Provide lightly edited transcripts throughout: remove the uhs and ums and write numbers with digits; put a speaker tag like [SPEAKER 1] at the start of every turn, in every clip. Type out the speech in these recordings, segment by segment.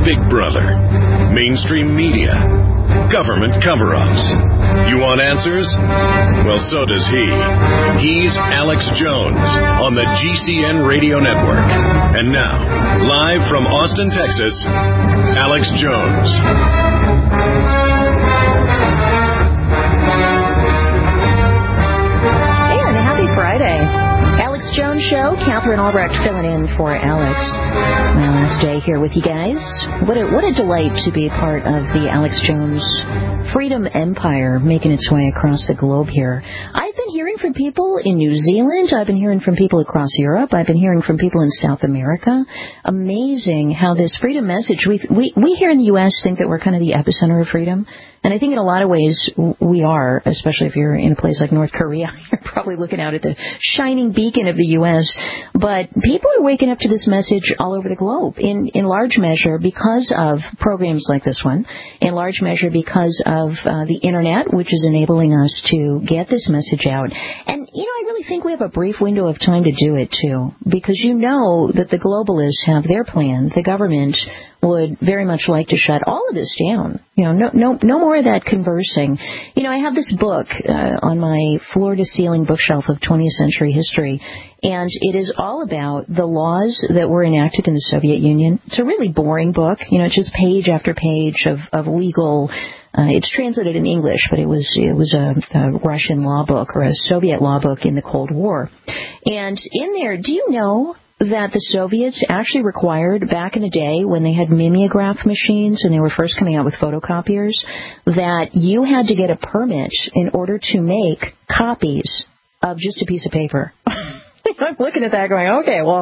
[SPEAKER 1] Big Brother, mainstream media, government cover-ups. You want answers? Well, so does he. He's Alex Jones on the GCN Radio Network. And now, live from Austin, Texas, Alex Jones.
[SPEAKER 2] And happy Friday. Alex Jones Show. Catherine Albrecht filling in for Alex. My last day here with you guys. What a delight to be part of the Alex Jones Freedom Empire making its way across the globe here. I've been hearing from people in New Zealand. I've been hearing from people across Europe. I've been hearing from people in South America. Amazing how this freedom message, we here in the U.S. think that we're kind of the epicenter of freedom. And I think in a lot of ways we are, especially if you're in a place like North Korea. You're probably looking out at the shining beacon of the U.S. But people are waking up to this message all over the globe, in large measure because of programs like this one, in large measure because of the Internet, which is enabling us to get this message out. And, I really think we have a brief window of time to do it, too, because you know that the globalists have their plan. The government would very much like to shut all of this down. No more of that conversing. I have this book on my floor-to-ceiling bookshelf of 20th century history, and it is all about the laws that were enacted in the Soviet Union. It's a really boring book. It's just page after page of legal. It's translated in English, but it was a Russian law book or a Soviet law book in the Cold War. And in there, do you know that the Soviets actually required, back in the day when they had mimeograph machines and they were first coming out with photocopiers, that you had to get a permit in order to make copies of just a piece of paper? I'm looking at that going, okay, well,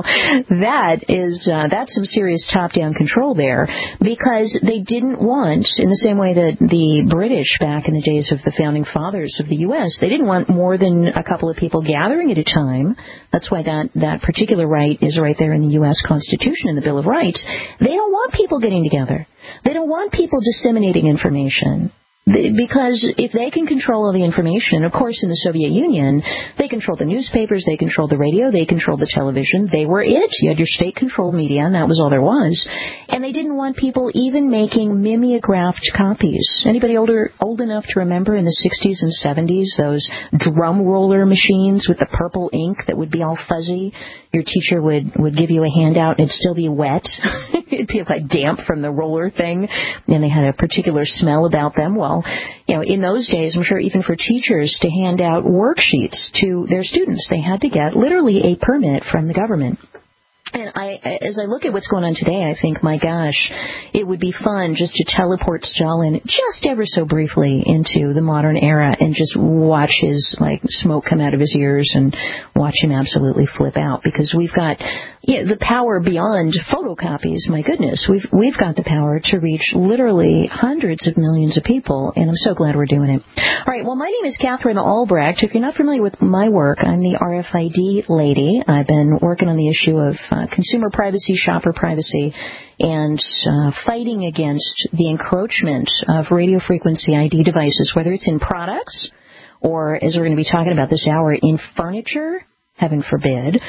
[SPEAKER 2] that's some serious top-down control there, because they didn't want, in the same way that the British back in the days of the founding fathers of the U.S., they didn't want more than a couple of people gathering at a time. That's why that particular right is right there in the U.S. Constitution, in the Bill of Rights. They don't want people getting together. They don't want people disseminating information. Because if they can control all the information, of course, in the Soviet Union, they controlled the newspapers, they controlled the radio, they controlled the television. They were it. You had your state-controlled media, and that was all there was. And they didn't want people even making mimeographed copies. Anybody old enough to remember in the 60s and 70s, those drum roller machines with the purple ink that would be all fuzzy? Your teacher would give you a handout, and it'd still be wet. It'd be like damp from the roller thing, and they had a particular smell about them. Well, in those days, I'm sure even for teachers to hand out worksheets to their students, they had to get literally a permit from the government. And as I look at what's going on today, I think, my gosh, it would be fun just to teleport Stalin just ever so briefly into the modern era and just watch his smoke come out of his ears and watch him absolutely flip out, because we've got the power beyond photocopies. My goodness, we've got the power to reach literally hundreds of millions of people, and I'm so glad we're doing it. All right, well, my name is Catherine Albrecht. If you're not familiar with my work, I'm the RFID lady. I've been working on the issue of consumer privacy, shopper privacy, and fighting against the encroachment of radio frequency ID devices, whether it's in products or, as we're going to be talking about this hour, in furniture, heaven forbid,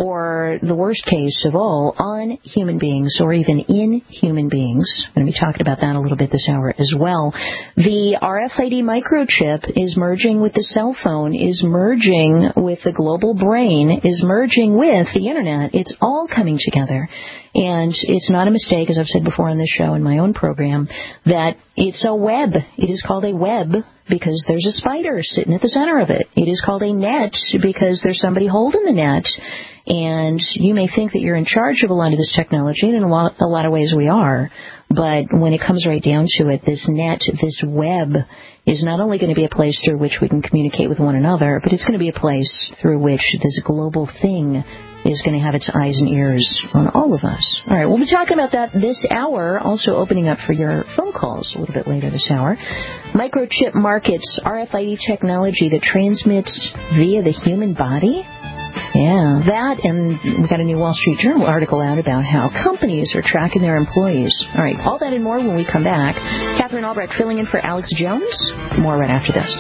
[SPEAKER 2] or the worst case of all, on human beings or even in human beings. I'm going to be talking about that a little bit this hour as well. The RFID microchip is merging with the cell phone, is merging with the global brain, is merging with the Internet. It's all coming together. And it's not a mistake, as I've said before on this show and my own program, that it's a web. It is called a web because there's a spider sitting at the center of it. It is called a net because there's somebody holding the net. And you may think that you're in charge of a lot of this technology, and in a lot of ways we are. But when it comes right down to it, this net, this web, is not only going to be a place through which we can communicate with one another, but it's going to be a place through which this global thing is going to have its eyes and ears on all of us. All right, we'll be talking about that this hour, also opening up for your phone calls a little bit later this hour. Microchip markets, RFID technology that transmits via the human body. Yeah, that, and we've got a new Wall Street Journal article out about how companies are tracking their employees. All right, all that and more when we come back. Catherine Albrecht filling in for Alex Jones. More right after this.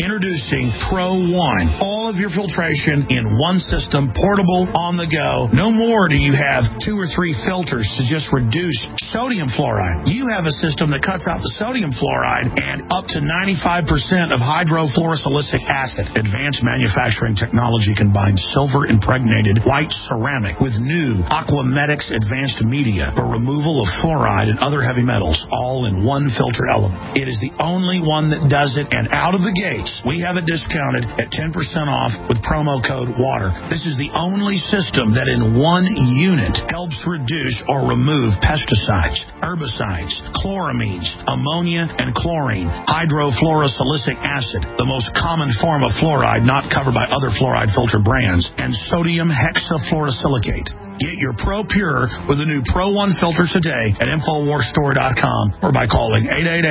[SPEAKER 3] Introducing Pro One. All of your filtration in one system, portable, on the go. No more do you have 2 or 3 filters to just reduce sodium fluoride. You have a system that cuts out the sodium fluoride and up to 95% of hydrofluorosilicic acid. Advanced manufacturing technology combines silver-impregnated white ceramic with new Aquamedics advanced media for removal of fluoride and other heavy metals, all in one filter element. It is the only one that does it, and out of the gates, we have it discounted at 10% off with promo code WATER. This is the only system that in one unit helps reduce or remove pesticides, herbicides, chloramines, ammonia, and chlorine, hydrofluorosilicic acid, the most common form of fluoride not covered by other fluoride filter brands, and sodium hexafluorosilicate. Get your Pro Pure with the new Pro One filter today at InfoWarsStore.com or by calling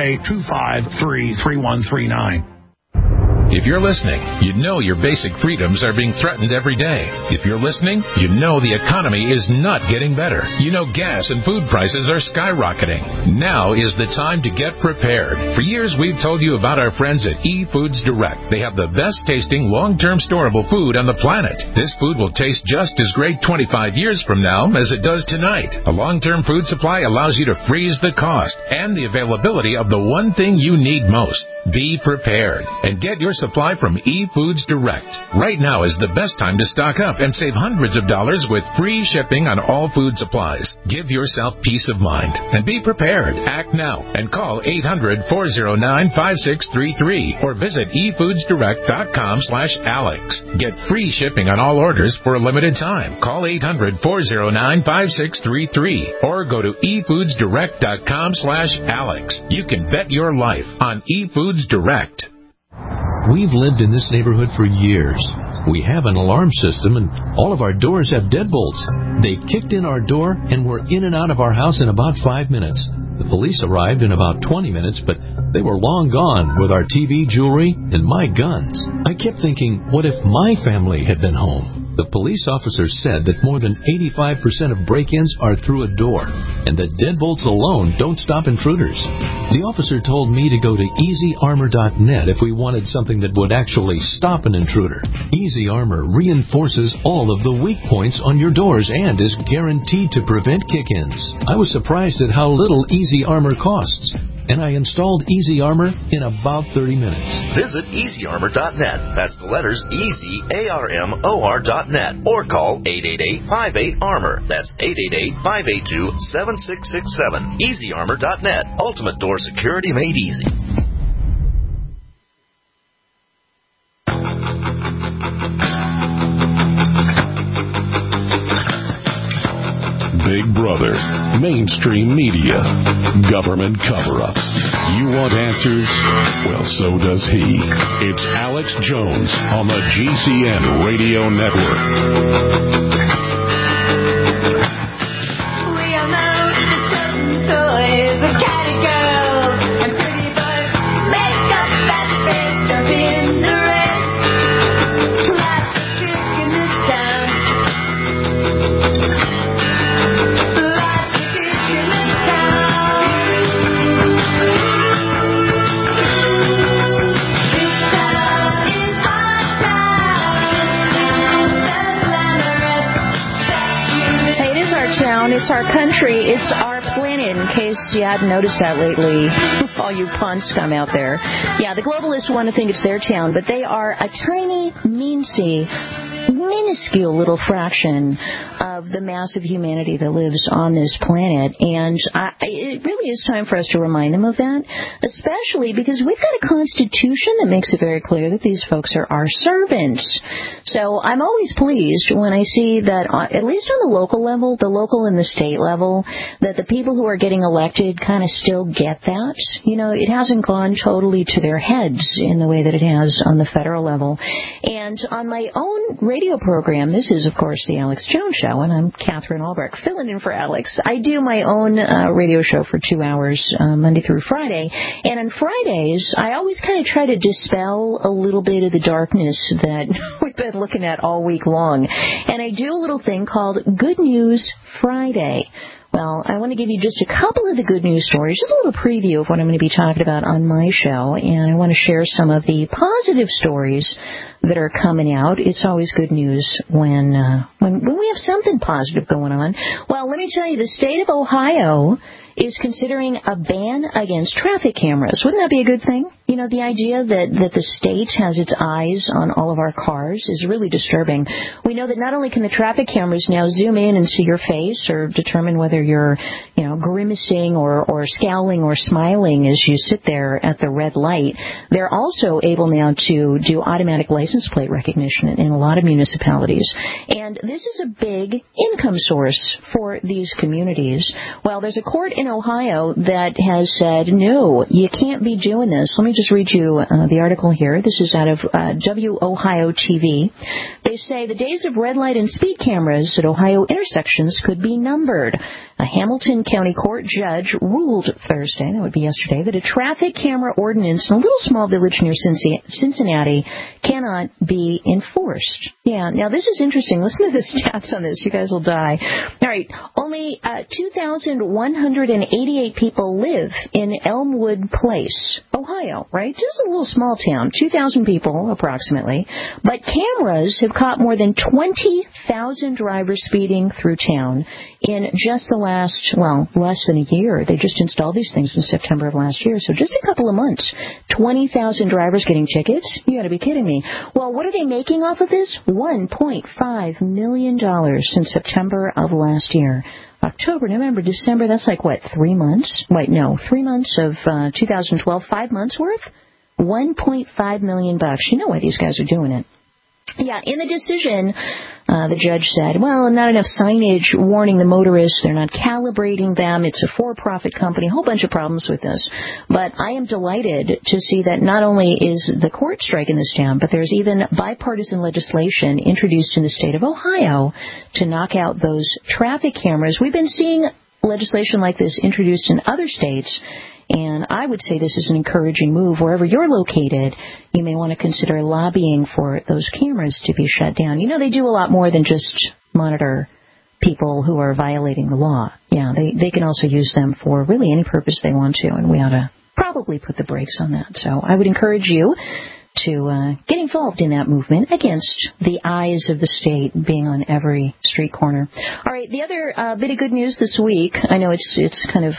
[SPEAKER 3] 888-253-3139.
[SPEAKER 4] If you're listening, you know your basic freedoms are being threatened every day. If you're listening, you know the economy is not getting better. You know gas and food prices are skyrocketing. Now is the time to get prepared. For years, we've told you about our friends at eFoods Direct. They have the best tasting, long-term storable food on the planet. This food will taste just as great 25 years from now as it does tonight. A long-term food supply allows you to freeze the cost and the availability of the one thing you need most. Be prepared and get your supply from eFoods Direct. Right now is the best time to stock up and save hundreds of dollars with free shipping on all food supplies. Give yourself peace of mind and be prepared. Act now and call 800-409-5633 or visit efoodsdirect.com/Alex. Get free shipping on all orders for a limited time. Call 800-409-5633 or go to efoodsdirect.com/Alex. You can bet your life on eFoods Direct.
[SPEAKER 5] We've lived in this neighborhood for years. We have an alarm system, and all of our doors have deadbolts. They kicked in our door, and were in and out of our house in about 5 minutes. The police arrived in about 20 minutes, but they were long gone with our TV, jewelry, and my guns. I kept thinking, what if my family had been home? The police officer said that more than 85% of break-ins are through a door, and that deadbolts alone don't stop intruders. The officer told me to go to EasyArmor.net if we wanted something that would actually stop an intruder. Easy Armor reinforces all of the weak points on your doors and is guaranteed to prevent kick-ins. I was surprised at how little Easy Armor costs, and I installed Easy Armor in about 30 minutes.
[SPEAKER 6] Visit EasyArmor.net. That's the letters EasyArmor.net. Or call 888-58-ARMOR. That's 888-582-7667. EasyArmor.net. Ultimate door security made easy.
[SPEAKER 1] Big Brother, mainstream media, government cover-ups. You want answers? Well, so does he. It's Alex Jones on the GCN Radio Network.
[SPEAKER 7] We all know the chosen toys of catty girls and pretty boys. Make up that face, jump in the race. Life's a kick in this town.
[SPEAKER 2] Town, it's our country, it's our planet, in case you hadn't noticed that lately, all you pawn scum out there. Yeah, the globalists want to think it's their town, but they are a tiny, minuscule little fraction of the massive humanity that lives on this planet, and it really is time for us to remind them of that, especially because we've got a constitution that makes it very clear that these folks are our servants. So I'm always pleased when I see that, at least on the local level, the local and the state level, that the people who are getting elected kind of still get that. You know, it hasn't gone totally to their heads in the way that it has on the federal level. And on my own radio program, this is, of course, the Alex Jones Show, and I'm Catherine Albrecht, filling in for Alex. I do my own radio show for 2 hours, Monday through Friday. And on Fridays, I always kind of try to dispel a little bit of the darkness that we've been looking at all week long. And I do a little thing called Good News Friday. Well, I want to give you just a couple of the good news stories, just a little preview of what I'm going to be talking about on my show, and I want to share some of the positive stories that are coming out. It's always good news when we have something positive going on. Well, let me tell you, the state of Ohio is considering a ban against traffic cameras. Wouldn't that be a good thing? You know, the idea that the state has its eyes on all of our cars is really disturbing. We know that not only can the traffic cameras now zoom in and see your face or determine whether you're, grimacing or scowling or smiling as you sit there at the red light, they're also able now to do automatic license plate recognition in a lot of municipalities. And this is a big income source for these communities. Well, there's a court in Ohio that has said, no, you can't be doing this. Let me just read you the article here. This is out of WOhio TV. They say the days of red light and speed cameras at Ohio intersections could be numbered. A Hamilton County Court judge ruled Thursday, that would be yesterday, that a traffic camera ordinance in a little small village near Cincinnati cannot be enforced. Yeah, now this is interesting. Listen to the stats on this. You guys will die. All right, only 2,188 people live in Elmwood Place, Ohio, right? Just a little small town, 2,000 people approximately. But cameras have caught more than 20,000 drivers speeding through town in just the less than a year. They just installed these things in September of last year, so just a couple of months. 20,000 drivers getting tickets? You got to be kidding me. Well, what are they making off of this? $1.5 million since September of last year. October, November, December, that's like, 3 months? 3 months of 2012, 5 months worth? $1.5 million. You know why these guys are doing it. Yeah, in the decision, the judge said, not enough signage warning the motorists. They're not calibrating them. It's a for-profit company. A whole bunch of problems with this. But I am delighted to see that not only is the court striking this down, but there's even bipartisan legislation introduced in the state of Ohio to knock out those traffic cameras. We've been seeing legislation like this introduced in other states, and I would say this is an encouraging move. Wherever you're located, you may want to consider lobbying for those cameras to be shut down. You know, they do a lot more than just monitor people who are violating the law. Yeah, they can also use them for really any purpose they want to, and we ought to probably put the brakes on that. So I would encourage you to get involved in that movement against the eyes of the state being on every street corner. All right, the other bit of good news this week, I know it's kind of...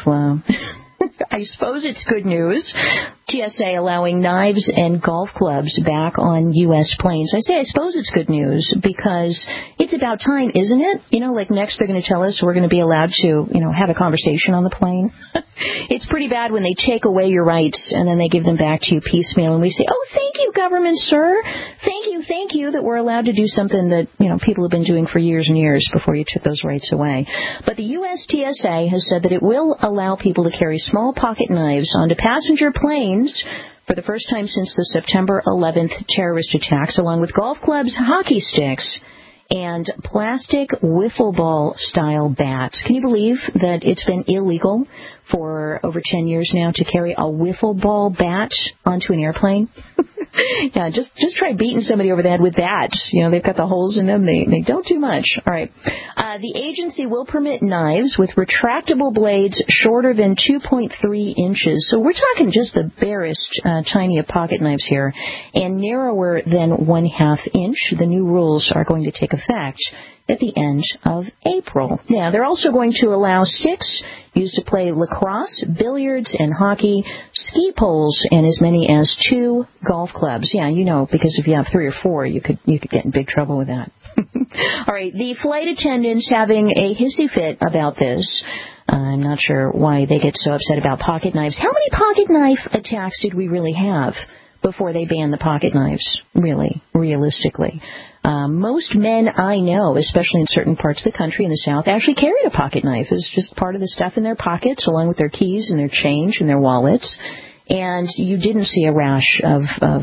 [SPEAKER 2] I suppose it's good news. TSA allowing knives and golf clubs back on U.S. planes. I say I suppose it's good news because it's about time, isn't it? Like next they're going to tell us we're going to be allowed to, have a conversation on the plane. It's pretty bad when they take away your rights and then they give them back to you piecemeal and we say, oh, thank you, government, sir. Thank you that we're allowed to do something that, people have been doing for years and years before you took those rights away. But the U.S. TSA has said that it will allow people to carry small pocket knives onto passenger planes for the first time since the September 11th terrorist attacks, along with golf clubs, hockey sticks, and plastic wiffle ball style bats. Can you believe that it's been illegal for over 10 years now to carry a wiffle ball bat onto an airplane? Yeah, just try beating somebody over the head with that. They've got the holes in them. They don't do much. All right. The agency will permit knives with retractable blades shorter than 2.3 inches. So we're talking just the barest tiny of pocket knives here, and narrower than 1/2 inch. The new rules are going to take effect at the end of April. Now, they're also going to allow sticks used to play lacrosse, billiards, and hockey, ski poles, and as many as 2 golf clubs. Yeah, because if you have 3 or 4, you could get in big trouble with that. All right, the flight attendants having a hissy fit about this. I'm not sure why they get so upset about pocket knives. How many pocket knife attacks did we really have before they banned the pocket knives, really, realistically? Most men I know, especially in certain parts of the country in the South, actually carried a pocket knife. It's just part of the stuff in their pockets, along with their keys and their change and their wallets. And you didn't see a rash of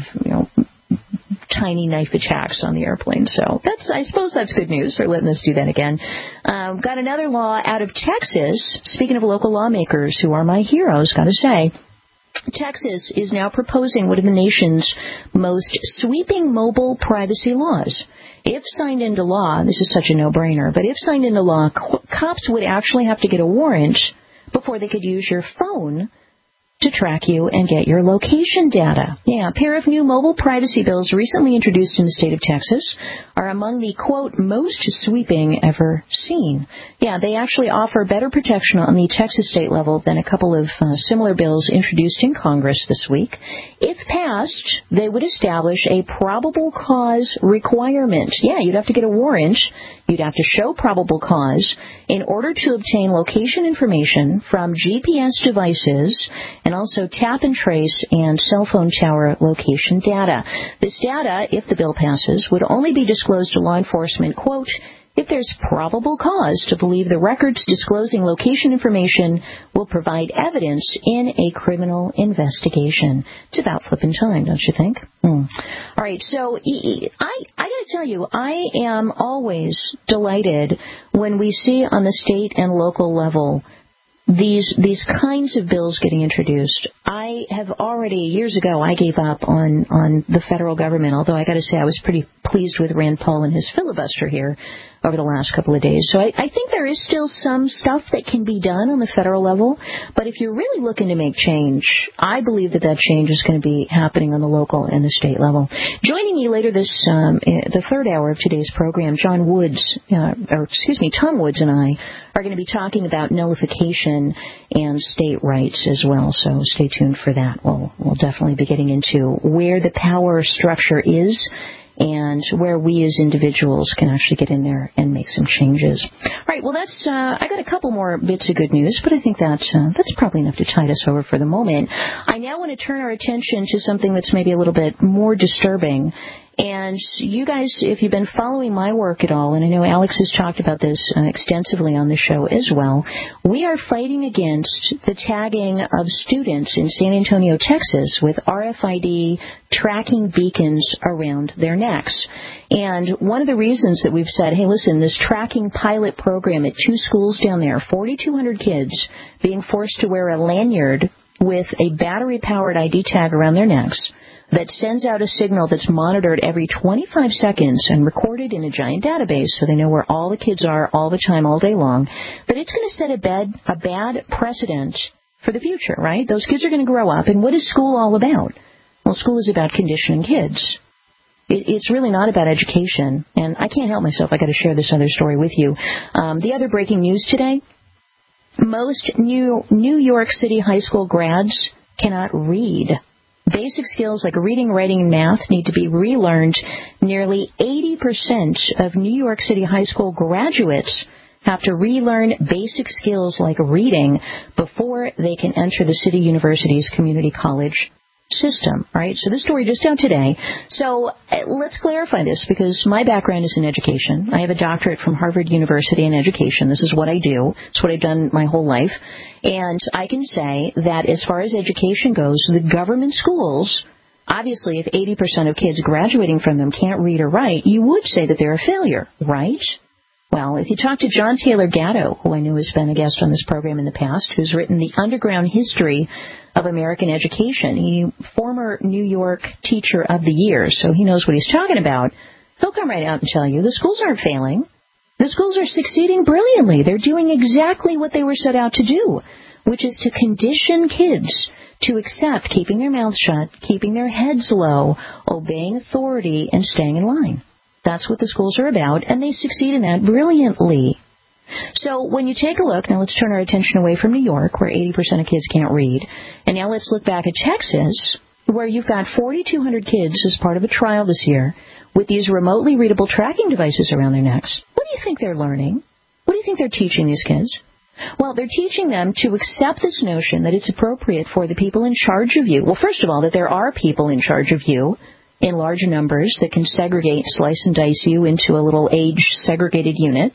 [SPEAKER 2] tiny knife attacks on the airplane. So I suppose that's good news. They're letting us do that again. Got another law out of Texas. Speaking of local lawmakers who are my heroes, got to say. Texas is now proposing one of the nation's most sweeping mobile privacy laws. If signed into law, this is such a no-brainer, but if signed into law, cops would actually have to get a warrant before they could use your phone to track you and get your location data. Yeah, a pair of new mobile privacy bills recently introduced in the state of Texas are among the, quote, most sweeping ever seen. Yeah, they actually offer better protection on the Texas state level than a couple of similar bills introduced in Congress this week. If passed, they would establish a probable cause requirement. Yeah, you'd have to get a warrant. You'd have to show probable cause in order to obtain location information from GPS devices and also tap and trace and cell phone tower location data. This data, if the bill passes, would only be disclosed to law enforcement, quote, if there's probable cause to believe the records disclosing location information will provide evidence in a criminal investigation. It's about flipping time, don't you think? All right, so I got to tell you, I am always delighted when we see on the state and local level these kinds of bills getting introduced. I have already, years ago, I gave up on the federal government, although I got to say I was pretty pleased with Rand Paul and his filibuster here over the last couple of days. So I think there is still some stuff that can be done on the federal level, but if you're really looking to make change, I believe that change is going to be happening on the local and the state level. Joining me later the third hour of today's program, Tom Woods and I are going to be talking about nullification and state rights as well, so stay tuned for that. We'll definitely be getting into where the power structure is and where we as individuals can actually get in there and make some changes. All right, well, I got a couple more bits of good news, but I think that's probably enough to tide us over for the moment. I now want to turn our attention to something that's maybe a little bit more disturbing. And you guys, if you've been following my work at all, and I know Alex has talked about this extensively on the show as well, we are fighting against the tagging of students in San Antonio, Texas, with RFID tracking beacons around their necks. And one of the reasons that we've said, hey, listen, this tracking pilot program at 2 schools down there, 4,200 kids being forced to wear a lanyard with a battery-powered ID tag around their necks, that sends out a signal that's monitored every 25 seconds and recorded in a giant database so they know where all the kids are all the time, all day long, that it's going to set a bad precedent for the future, right? Those kids are going to grow up, and what is school all about? Well, school is about conditioning kids. It's really not about education, and I can't help myself. I got to share this other story with you. The other breaking news today, most New York City high school grads cannot read. Basic skills like reading, writing, and math need to be relearned. Nearly 80% of New York City high school graduates have to relearn basic skills like reading before they can enter the City University's community college system, right? So this story just out today. So let's clarify this, because my background is in education. I have a doctorate from Harvard University in education. This is what I do. It's what I've done my whole life. And I can say that as far as education goes, the government schools, obviously if 80% of kids graduating from them can't read or write, you would say that they're a failure, right? Well, if you talk to John Taylor Gatto, who I know has been a guest on this program in the past, who's written The Underground History of American Education, he former New York Teacher of the Year, so he knows what he's talking about. He'll come right out and tell you the schools aren't failing. The schools are succeeding brilliantly. They're doing exactly what they were set out to do, which is to condition kids to accept keeping their mouths shut, keeping their heads low, obeying authority, and staying in line. That's what the schools are about, and they succeed in that brilliantly. So when you take a look, now let's turn our attention away from New York, where 80% of kids can't read, and now let's look back at Texas, where you've got 4,200 kids as part of a trial this year with these remotely readable tracking devices around their necks. What do you think they're learning? What do you think they're teaching these kids? Well, they're teaching them to accept this notion that it's appropriate for the people in charge of you. Well, first of all, that there are people in charge of you in large numbers that can segregate, slice and dice you into a little age-segregated unit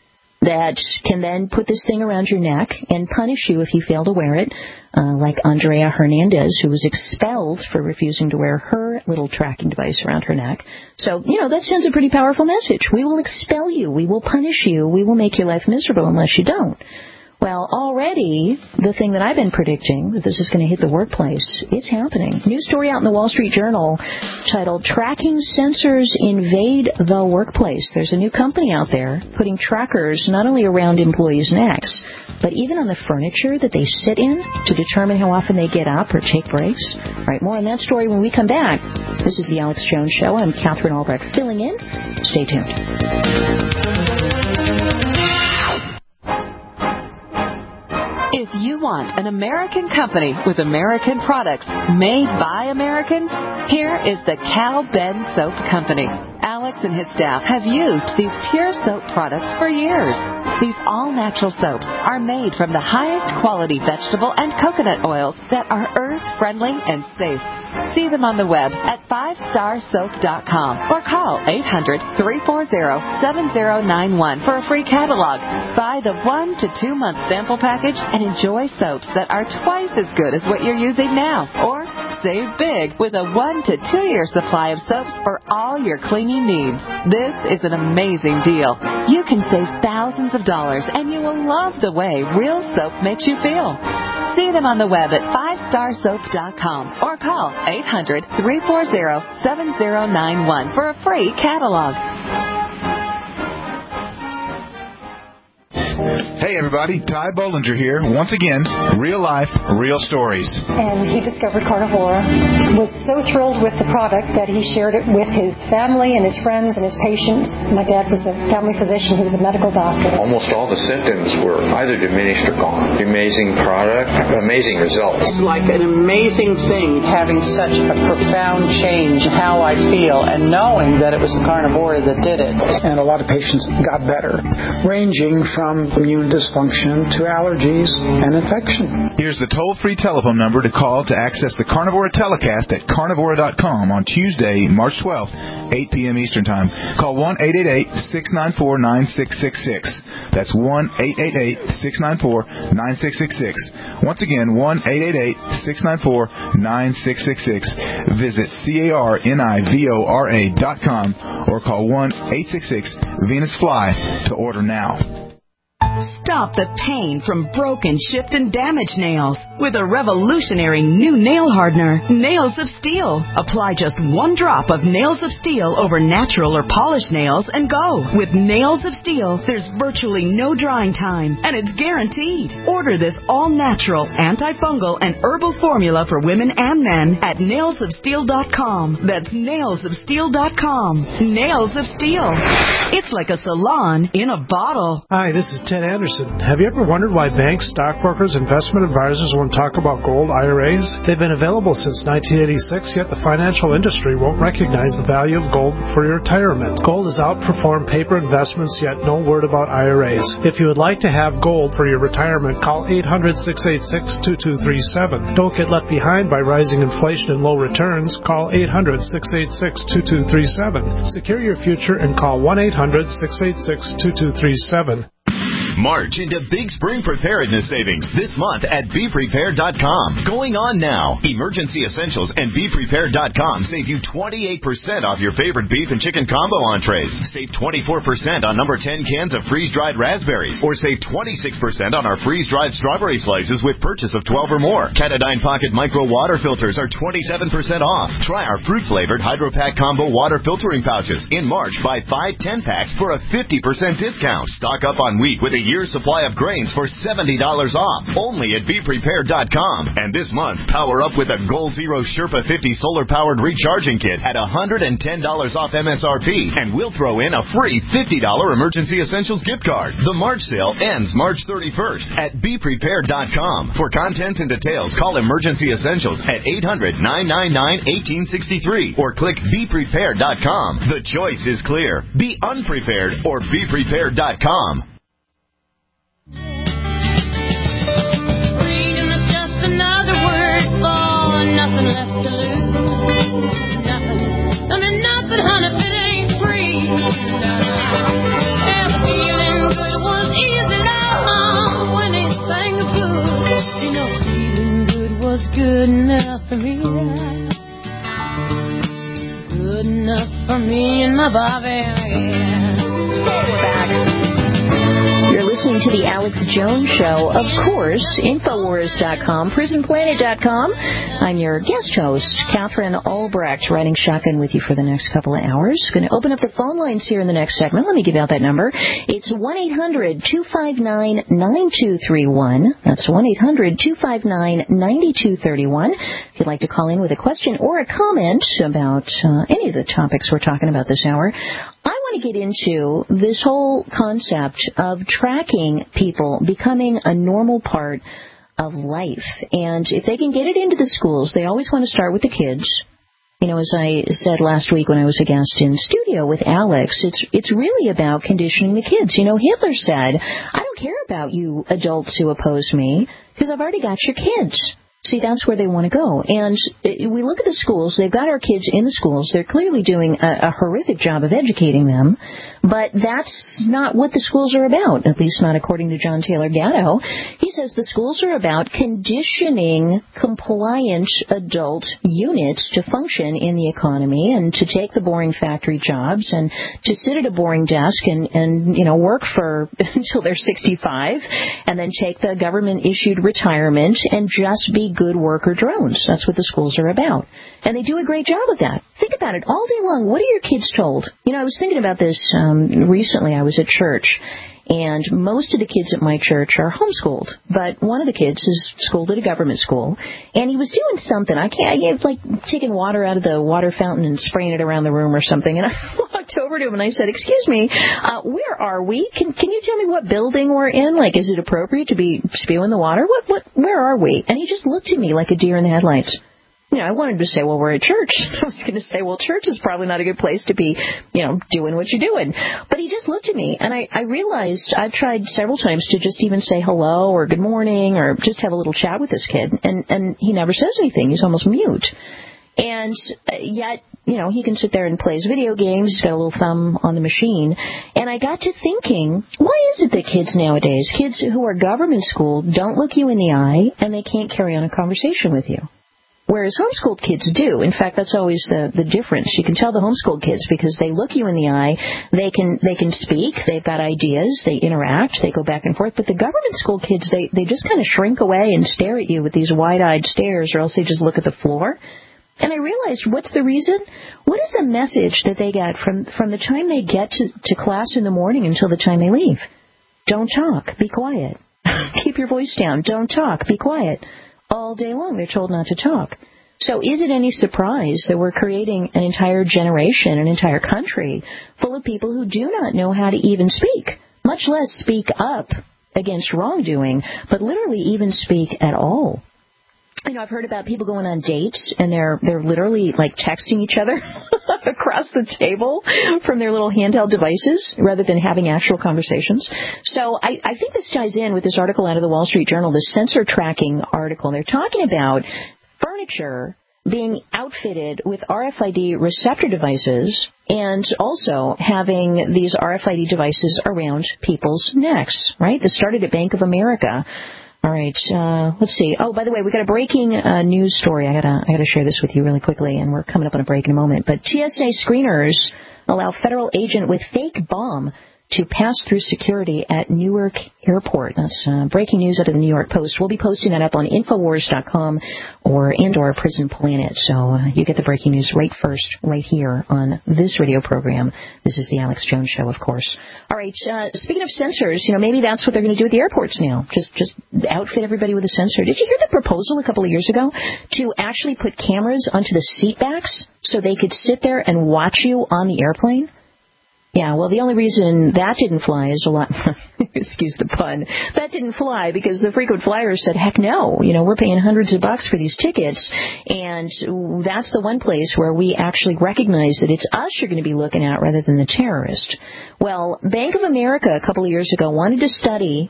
[SPEAKER 2] that can then put this thing around your neck and punish you if you fail to wear it, like Andrea Hernandez, who was expelled for refusing to wear her little tracking device around her neck. So, that sends a pretty powerful message. We will expel you. We will punish you. We will make your life miserable unless you don't. Well, already, the thing that I've been predicting, that this is going to hit the workplace, it's happening. New story out in the Wall Street Journal titled, Tracking Sensors Invade the Workplace. There's a new company out there putting trackers not only around employees' necks, but even on the furniture that they sit in to determine how often they get up or take breaks. All right, more on that story when we come back. This is the Alex Jones Show. I'm Catherine Albrecht filling in. Stay tuned.
[SPEAKER 8] If you want an American company with American products made by Americans, here is the Cal Ben Soap Company. Alex and his staff have used these pure soap products for years. These all-natural soaps are made from the highest quality vegetable and coconut oils that are earth-friendly and safe. See them on the web at 5starsoap.com or call 800-340-7091 for a free catalog. Buy the 1 to 2 month sample package and enjoy soaps that are twice as good as what you're using now. Or save big with a 1 to 2 year supply of soaps for all your cleaning needs. This is an amazing deal. You can save thousands of dollars and you will love the way real soap makes you feel. See them on the web at 5starsoap.com or call 800-340-7091 for a free catalog.
[SPEAKER 9] Hey everybody, Ty Bollinger here. Once again, real life, real stories.
[SPEAKER 10] And he discovered Carnivora, was so thrilled with the product that he shared it with his family and his friends and his patients. My dad was a family physician. He was a medical doctor.
[SPEAKER 11] Almost all the symptoms were either diminished or gone. Amazing product, amazing results.
[SPEAKER 12] It's like an amazing thing having such a profound change in how I feel and knowing that it was the Carnivora that did it.
[SPEAKER 13] And a lot of patients got better, ranging from immune dysfunction to allergies and infection.
[SPEAKER 9] Here's the toll-free telephone number to call to access the Carnivora telecast at carnivora.com on Tuesday, March 12th, 8 p.m. Eastern Time. Call 1-888-694-9666. That's 1-888-694-9666. Once again, 1-888-694-9666. Visit carnivora.com or call 1-866-VENUS-FLY to order now.
[SPEAKER 14] Stop the pain from broken, chipped, and damaged nails with a revolutionary new nail hardener, Nails of Steel. Apply just 1 drop of Nails of Steel over natural or polished nails and go. With Nails of Steel, there's virtually no drying time, and it's guaranteed. Order this all-natural, antifungal, and herbal formula for women and men at nailsofsteel.com. That's nailsofsteel.com. Nails of Steel. It's like a salon in a bottle.
[SPEAKER 15] Hi, this is Ted Anderson. Have you ever wondered why banks, stockbrokers, investment advisors won't talk about gold IRAs? They've been available since 1986, yet the financial industry won't recognize the value of gold for your retirement. Gold has outperformed paper investments, yet no word about IRAs. If you would like to have gold for your retirement, call 800-686-2237. Don't get left behind by rising inflation and low returns. Call 800-686-2237. Secure your future and call 1-800-686-2237.
[SPEAKER 16] March into Big Spring Preparedness Savings this month at BePrepared.com. Going on now. Emergency Essentials and BePrepared.com save you 28% off your favorite beef and chicken combo entrees. Save 24% on number 10 cans of freeze-dried raspberries. Or save 26% on our freeze-dried strawberry slices with purchase of 12 or more. Katadyn Pocket Micro Water Filters are 27% off. Try our fruit-flavored Hydro Pack Combo Water Filtering Pouches. In March, buy 5 10-packs for a 50% discount. Stock up on wheat with a year's supply of grains for $70 off, only at BePrepared.com. And this month, power up with a Goal Zero Sherpa 50 solar-powered recharging kit at $110 off MSRP, and we'll throw in a free $50 Emergency Essentials gift card. The March sale ends March 31st at BePrepared.com. For contents and details, call Emergency Essentials at 800-999-1863 or click BePrepared.com. The choice is clear. Be unprepared or BePrepared.com.
[SPEAKER 7] Freedom is just another word for nothing left to lose. Nothing. I mean, nothing, honey, if it ain't free. Yeah, feeling good was easy now when he sang the blues. You know, feeling good was good enough for me. Good enough for me and my Bobby. Yeah.
[SPEAKER 2] We're back. You're listening to The Alex Jones Show. Of course, Infowars.com, PrisonPlanet.com. I'm your guest host, Catherine Albrecht, riding shotgun with you for the next couple of hours. Going to open up the phone lines here in the next segment. Let me give out that number. It's 1-800-259-9231. That's 1-800-259-9231. If you'd like to call in with a question or a comment about any of the topics we're talking about this hour, I want to get into this whole concept of tracking people becoming a normal part of life. And if they can get it into the schools, they always want to start with the kids. You know, as I said last week when I was a guest in studio with Alex, it's really about conditioning the kids. You know, Hitler said, I don't care about you adults who oppose me because I've already got your kids. See, that's where they want to go. And we look at the schools. They've got our kids in the schools. They're clearly doing a horrific job of educating them. But that's not what the schools are about, at least not according to John Taylor Gatto. He says the schools are about conditioning compliant adult units to function in the economy and to take the boring factory jobs and to sit at a boring desk and you know, work for until they're 65 and then take the government-issued retirement and just be good worker drones. That's what the schools are about. And they do a great job of that. Think about it. All day long, what are your kids told? You know, I was thinking about this recently. I was at church, and most of the kids at my church are homeschooled, but one of the kids is schooled at a government school, and he was doing something. I like taking water out of the water fountain and spraying it around the room or something, and I walked over to him and I said, excuse me, where are we? Can you tell me what building we're in? Like, is it appropriate to be spewing the water? Where are we? And he just looked at me like a deer in the headlights. You know, I wanted to say, well, we're at church. I was going to say, well, church is probably not a good place to be, you know, doing what you're doing. But he just looked at me, and I realized I've tried several times to just even say hello or good morning or just have a little chat with this kid, and he never says anything. He's almost mute. And yet, you know, he can sit there and plays video games. He's got a little thumb on the machine. And I got to thinking, why is it that kids nowadays, kids who are government schooled, don't look you in the eye and they can't carry on a conversation with you? Whereas homeschooled kids do. In fact, that's always the difference. You can tell the homeschooled kids because they look you in the eye. They can speak. They've got ideas. They interact. They go back and forth. But the government school kids, they just kind of shrink away and stare at you with these wide-eyed stares, or else they just look at the floor. And I realized, what's the reason? What is the message that they get from the time they get to class in the morning until the time they leave? Don't talk. Be quiet. Keep your voice down. Don't talk. Be quiet. All day long, they're told not to talk. So is it any surprise that we're creating an entire generation, an entire country, full of people who do not know how to even speak, much less speak up against wrongdoing, but literally even speak at all? You know, I've heard about people going on dates, and they're literally, like, texting each other across the table from their little handheld devices rather than having actual conversations. So I think this ties in with this article out of the Wall Street Journal, this sensor tracking article. They're talking about furniture being outfitted with RFID receptor devices and also having these RFID devices around people's necks, right? This started at Bank of America. All right, let's see. Oh, by the way, we got a breaking news story. I gotta share this with you really quickly, and we're coming up on a break in a moment. But TSA screeners allow federal agent with fake bomb to pass through security at Newark Airport. That's breaking news out of the New York Post. We'll be posting that up on Infowars.com or Prison Planet. So you get the breaking news right first, right here on this radio program. This is the Alex Jones Show, of course. All right, speaking of sensors, you know, maybe that's what they're going to do at the airports now. Just outfit everybody with a sensor. Did you hear the proposal a couple of years ago to actually put cameras onto the seat backs so they could sit there and watch you on the airplane? Yeah, well, the only reason that didn't fly is excuse the pun, that didn't fly because the frequent flyers said, heck no, you know, we're paying hundreds of bucks for these tickets, and that's the one place where we actually recognize that it's us you're going to be looking at rather than the terrorist. Well, Bank of America a couple of years ago wanted to study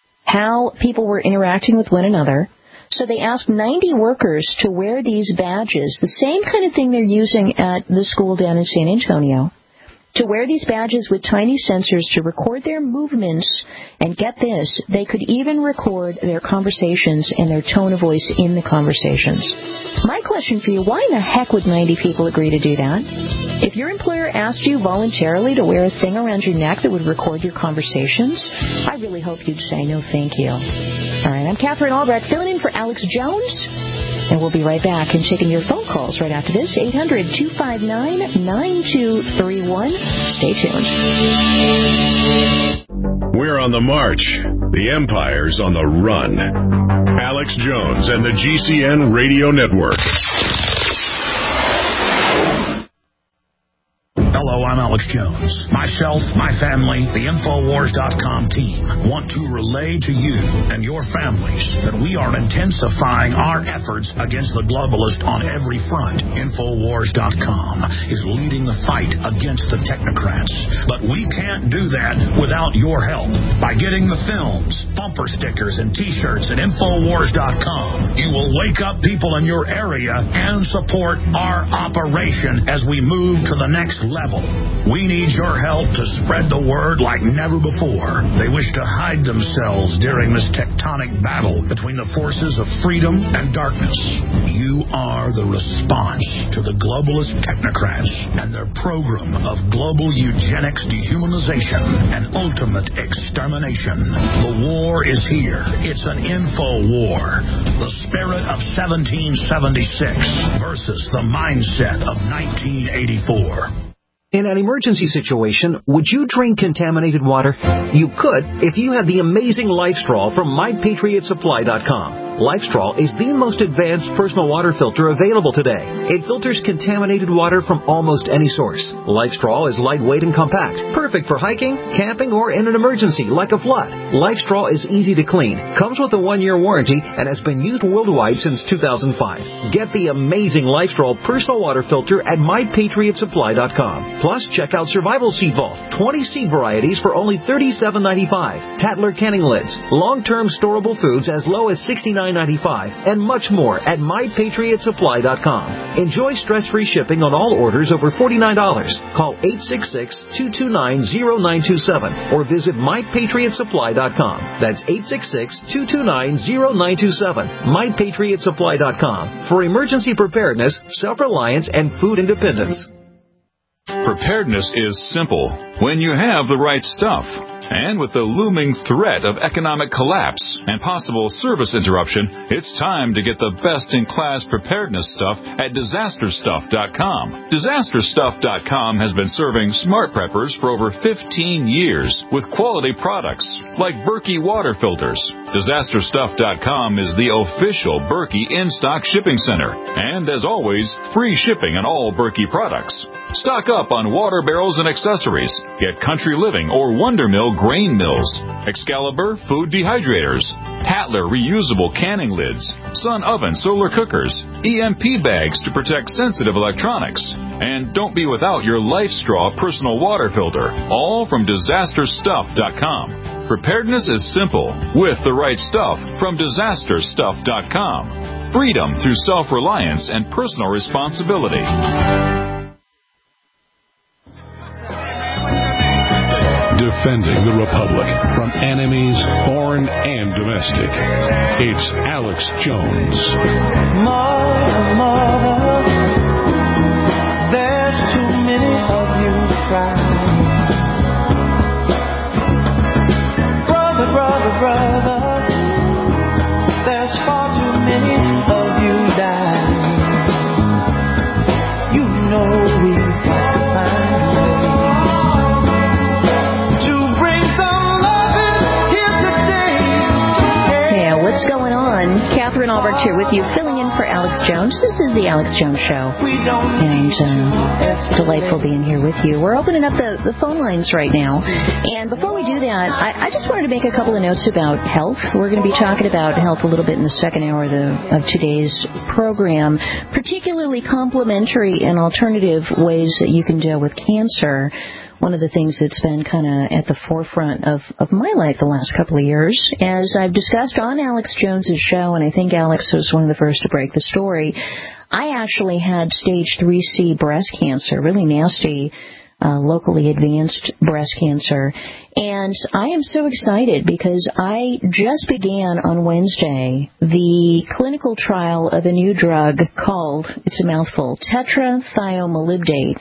[SPEAKER 2] how people were interacting with one another, so they asked 90 workers to wear these badges, the same kind of thing they're using at the school down in San Antonio, to wear these badges with tiny sensors to record their movements, and get this, they could even record their conversations and their tone of voice in the conversations. My question for you, why in the heck would 90 people agree to do that? If your employer asked you voluntarily to wear a thing around your neck that would record your conversations, I really hope you'd say no thank you. All right, I'm Catherine Albrecht, filling in for Alex Jones, and we'll be right back and taking your phone calls right after this, 800-259-9231. Stay tuned.
[SPEAKER 1] We're on the march. The Empire's on the run. Alex Jones and the GCN Radio Network.
[SPEAKER 3] Hello, I'm Alex Jones. Myself, my family, the Infowars.com team want to relay to you and your families that we are intensifying our efforts against the globalist on every front. Infowars.com is leading the fight against the technocrats. But we can't do that without your help. By getting the films, bumper stickers, and T-shirts at Infowars.com, you will wake up people in your area and support our operation as we move to the next level. We need your help to spread the word like never before. They wish to hide themselves during this tectonic battle between the forces of freedom and darkness. You are the response to the globalist technocrats and their program of global eugenics, dehumanization, and ultimate extermination. The war is here. It's an info war. The spirit of 1776 versus the mindset of 1984.
[SPEAKER 17] In an emergency situation, would you drink contaminated water? You could if you had the amazing LifeStraw from MyPatriotSupply.com. LifeStraw is the most advanced personal water filter available today. It filters contaminated water from almost any source. LifeStraw is lightweight and compact, perfect for hiking, camping, or in an emergency like a flood. LifeStraw is easy to clean, comes with a 1-year warranty, and has been used worldwide since 2005. Get the amazing LifeStraw personal water filter at MyPatriotSupply.com. Plus, check out Survival Seed Vault, 20 seed varieties for only $37.95. Tattler Canning Lids, long-term storable foods as low as $69.95, and much more at MyPatriotSupply.com. Enjoy stress-free shipping on all orders over $49. Call 866-229-0927 or visit MyPatriotSupply.com. That's 866-229-0927. MyPatriotSupply.com for emergency preparedness, self-reliance, and food independence.
[SPEAKER 18] Preparedness is simple when you have the right stuff. And with the looming threat of economic collapse and possible service interruption, it's time to get the best-in-class preparedness stuff at DisasterStuff.com. DisasterStuff.com has been serving smart preppers for over 15 years with quality products like Berkey water filters. DisasterStuff.com is the official Berkey in-stock shipping center. And as always, free shipping on all Berkey products. Stock up on water barrels and accessories. Get Country Living or Wonder Mill grain mills, Excalibur food dehydrators, Tattler reusable canning lids, Sun oven solar cookers, EMP bags to protect sensitive electronics. And don't be without your LifeStraw personal water filter, all from DisasterStuff.com. Preparedness is simple with the right stuff from DisasterStuff.com. Freedom through self-reliance and personal responsibility.
[SPEAKER 19] Defending the Republic from enemies, foreign and domestic. It's Alex Jones.
[SPEAKER 7] Mother, there's too many of you crying. Brother, there's far too many of you dying. You know we've got to find a way.
[SPEAKER 2] What's going on? Catherine Albrecht here with you, filling in for Alex Jones. This is the Alex Jones Show. And it's delightful being here with you. We're opening up the phone lines right now. And before we do that, I just wanted to make a couple of notes about health. We're going to be talking about health a little bit in the second hour of today's program, particularly complementary and alternative ways that you can deal with cancer. One of the things that's been kind of at the forefront of my life the last couple of years, as I've discussed on Alex Jones's show, and I think Alex was one of the first to break the story, I actually had stage 3C breast cancer, really nasty, locally advanced breast cancer. And I am so excited because I just began on Wednesday the clinical trial of a new drug called, it's a mouthful, tetrathiomolybdate.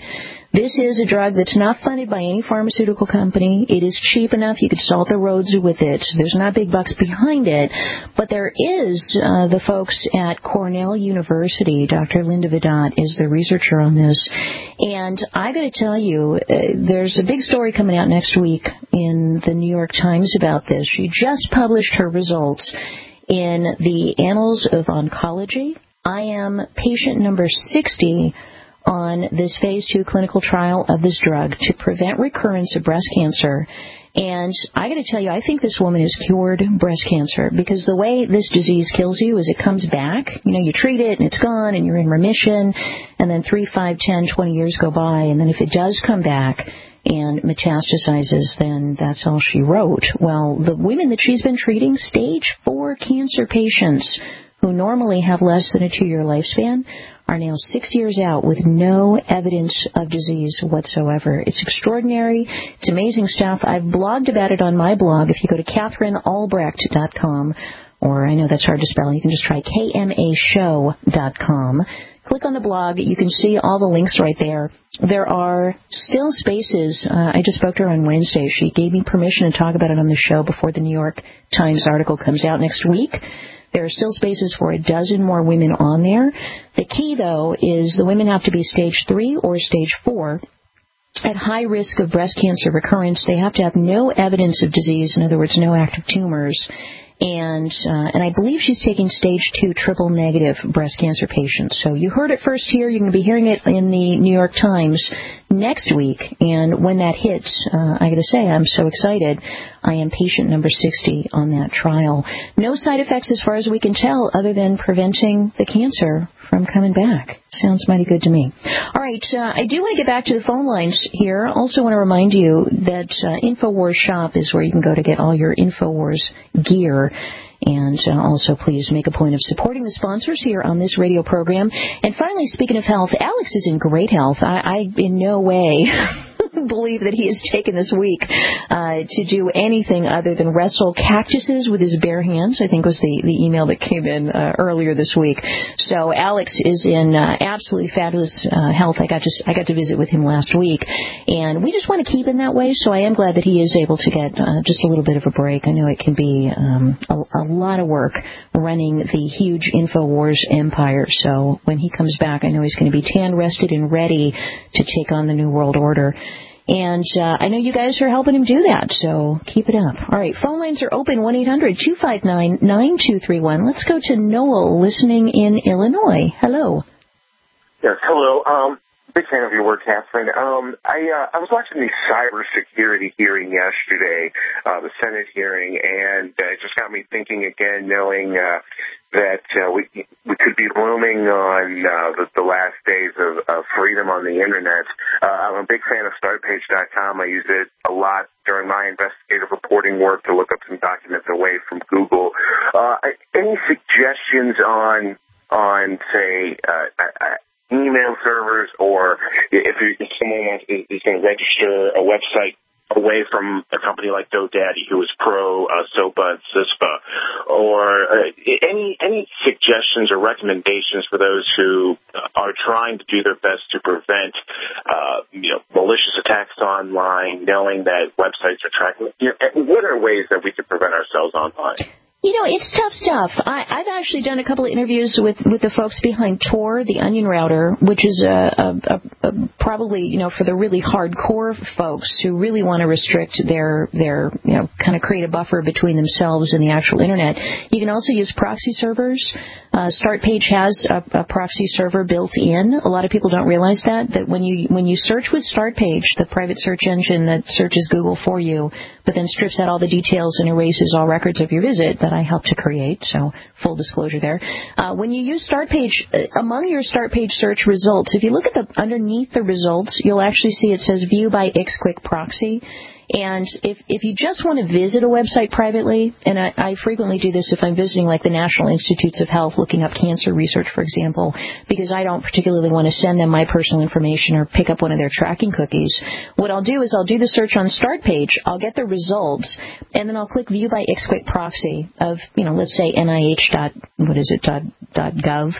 [SPEAKER 2] This is a drug that's not funded by any pharmaceutical company. It is cheap enough. You could salt the roads with it. There's not big bucks behind it. But there is the folks at Cornell University. Dr. Linda Vedot is the researcher on this. And I got to tell you, there's a big story coming out next week in the New York Times about this. She just published her results in the Annals of Oncology. I am patient number 60 on this phase 2 clinical trial of this drug to prevent recurrence of breast cancer. And I got to tell you, I think this woman has cured breast cancer, because the way this disease kills you is it comes back. You know, you treat it and it's gone and you're in remission, and then 3, 5, 10, 20 years go by, and then if it does come back and metastasizes, then that's all she wrote. Well, the women that she's been treating, stage 4 cancer patients who normally have less than a 2-year lifespan, are now 6 years out with no evidence of disease whatsoever. It's extraordinary. It's amazing stuff. I've blogged about it on my blog. If you go to KatherineAlbrecht.com, or I know that's hard to spell, you can just try KMAshow.com. Click on the blog. You can see all the links right there. There are still spaces. I just spoke to her on Wednesday. She gave me permission to talk about it on the show before the New York Times article comes out next week. There are still spaces for a dozen more women on there. The key, though, is the women have to be stage 3 or stage 4 at high risk of breast cancer recurrence. They have to have no evidence of disease, in other words, no active tumors. And I believe she's taking stage 2 triple negative breast cancer patients. So you heard it first here. You're going to be hearing it in the New York Times next week. And when that hits, I got to say, I'm so excited. I am patient number 60 on that trial. No side effects as far as we can tell, other than preventing the cancer from coming back. Sounds mighty good to me. All right, I do want to get back to the phone lines here. Also want to remind you that InfoWars Shop is where you can go to get all your InfoWars gear. And also, please make a point of supporting the sponsors here on this radio program. And finally, speaking of health, Alex is in great health. I in no way believe that he has taken this week to do anything other than wrestle cactuses with his bare hands, I think was the email that came in earlier this week. So Alex is in absolutely fabulous health. I got to visit with him last week, and we just want to keep him that way, so I am glad that he is able to get just a little bit of a break. I know it can be a lot of work running the huge InfoWars empire, so when he comes back, I know he's going to be tan, rested, and ready to take on the New World Order. And I know you guys are helping him do that, so keep it up. All right, phone lines are open, 1-800-259-9231. Let's go to Noel, listening in Illinois. Hello.
[SPEAKER 20] Yes, hello. Big fan of your work, Catherine. I was watching the cybersecurity hearing yesterday, the Senate hearing, and it just got me thinking again, knowing that we could be roaming on the last days of freedom on the Internet. I'm a big fan of StartPage.com. I use it a lot during my investigative reporting work to look up some documents away from Google. Any suggestions on say, email servers, or if someone is going to register a website away from a company like GoDaddy, who is pro SOPA and CISPA, or any suggestions or recommendations for those who are trying to do their best to prevent malicious attacks online, knowing that websites are tracking? What are ways that we could prevent ourselves online?
[SPEAKER 2] You know, it's tough stuff. I've actually done a couple of interviews with the folks behind Tor, the onion router, which is probably, for the really hardcore folks who really want to restrict their kind of create a buffer between themselves and the actual Internet. You can also use proxy servers. StartPage has a proxy server built in. A lot of people don't realize that when you search with StartPage, the private search engine that searches Google for you, but then strips out all the details and erases all records of your visit that I helped to create, so full disclosure there. When you use StartPage, among your StartPage search results, if you look at underneath the results, you'll actually see it says View by XQuick Proxy. And if you just want to visit a website privately, and I frequently do this if I'm visiting like the National Institutes of Health, looking up cancer research, for example, because I don't particularly want to send them my personal information or pick up one of their tracking cookies. What I'll do is I'll do the search on StartPage, I'll get the results, and then I'll click View by XQuick Proxy of, let's say NIH.gov.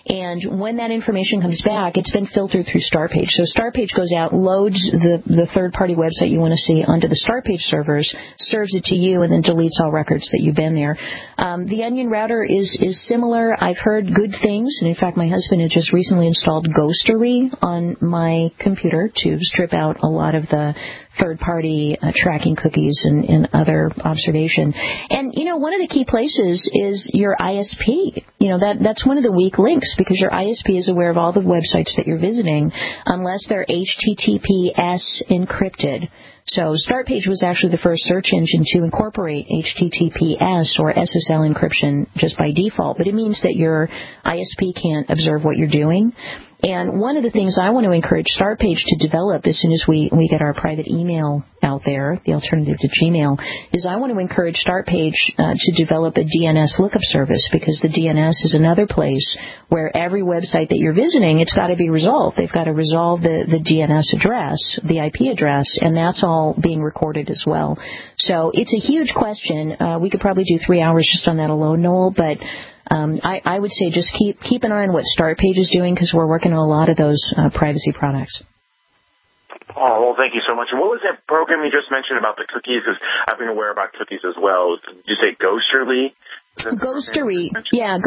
[SPEAKER 2] And when that information comes back, it's been filtered through Startpage. So Startpage goes out, loads the third-party website you want to see onto the Startpage servers, serves it to you, and then deletes all records that you've been there. The Onion router is similar. I've heard good things, and in fact, my husband had just recently installed Ghostery on my computer to strip out a lot of the third-party tracking cookies and other observation. And, one of the key places is your ISP. That's one of the weak links, because your ISP is aware of all the websites that you're visiting unless they're HTTPS encrypted. So Startpage was actually the first search engine to incorporate HTTPS or SSL encryption just by default, but it means that your ISP can't observe what you're doing. And one of the things I want to encourage Startpage to develop as soon as we get our private email out there, the alternative to Gmail, is I want to encourage Startpage to develop a DNS lookup service, because the DNS is another place where every website that you're visiting, it's got to be resolved. They've got to resolve the DNS address, the IP address, and that's all being recorded as well. So it's a huge question. We could probably do 3 hours just on that alone, Noel, but I would say just keep an eye on what Startpage is doing, because we're working on a lot of those privacy products.
[SPEAKER 20] Oh, well, thank you so much. And what was that program you just mentioned about the cookies? Because I've been aware about cookies as well. Did you say Ghostery?
[SPEAKER 2] Ghostery. Yeah,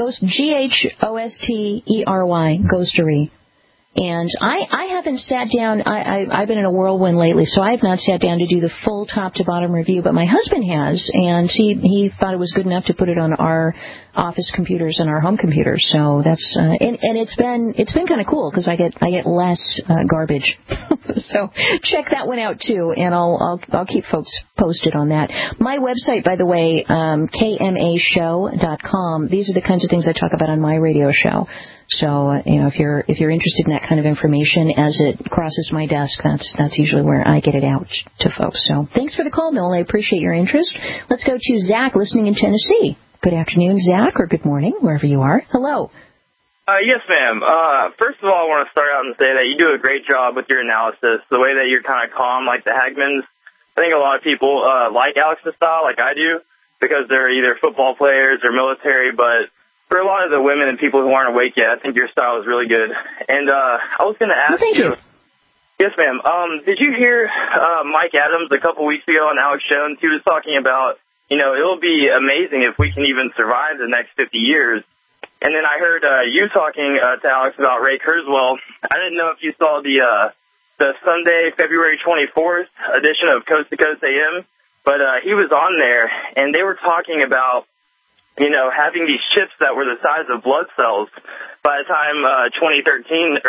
[SPEAKER 2] Ghostery, Ghostery. And I haven't sat down. I've been in a whirlwind lately, so I have not sat down to do the full top-to-bottom review. But my husband has, and he thought it was good enough to put it on our office computers and our home computers. So that's and it's been kind of cool, because I get less garbage. So check that one out too, and I'll keep folks posted on that. My website, by the way, kmashow.com. These are the kinds of things I talk about on my radio show. So, if you're interested in that kind of information as it crosses my desk, that's usually where I get it out to folks. So thanks for the call, Noel. I appreciate your interest. Let's go to Zach, listening in Tennessee. Good afternoon, Zach, or good morning, wherever you are. Hello.
[SPEAKER 21] Yes, ma'am. First of all, I want to start out and say that you do a great job with your analysis. The way that you're kind of calm, like the Hagmans. I think a lot of people like Alex's style, like I do, because they're either football players or military, but for a lot of the women and people who aren't awake yet, I think your style is really good. And I was going to ask you. Yes, ma'am. Did you hear Mike Adams a couple weeks ago on Alex Jones? He was talking about, it'll be amazing if we can even survive the next 50 years. And then I heard you talking to Alex about Ray Kurzweil. I didn't know if you saw the Sunday, February 24th edition of Coast to Coast AM, but he was on there, and they were talking about having these chips that were the size of blood cells by the time 2030,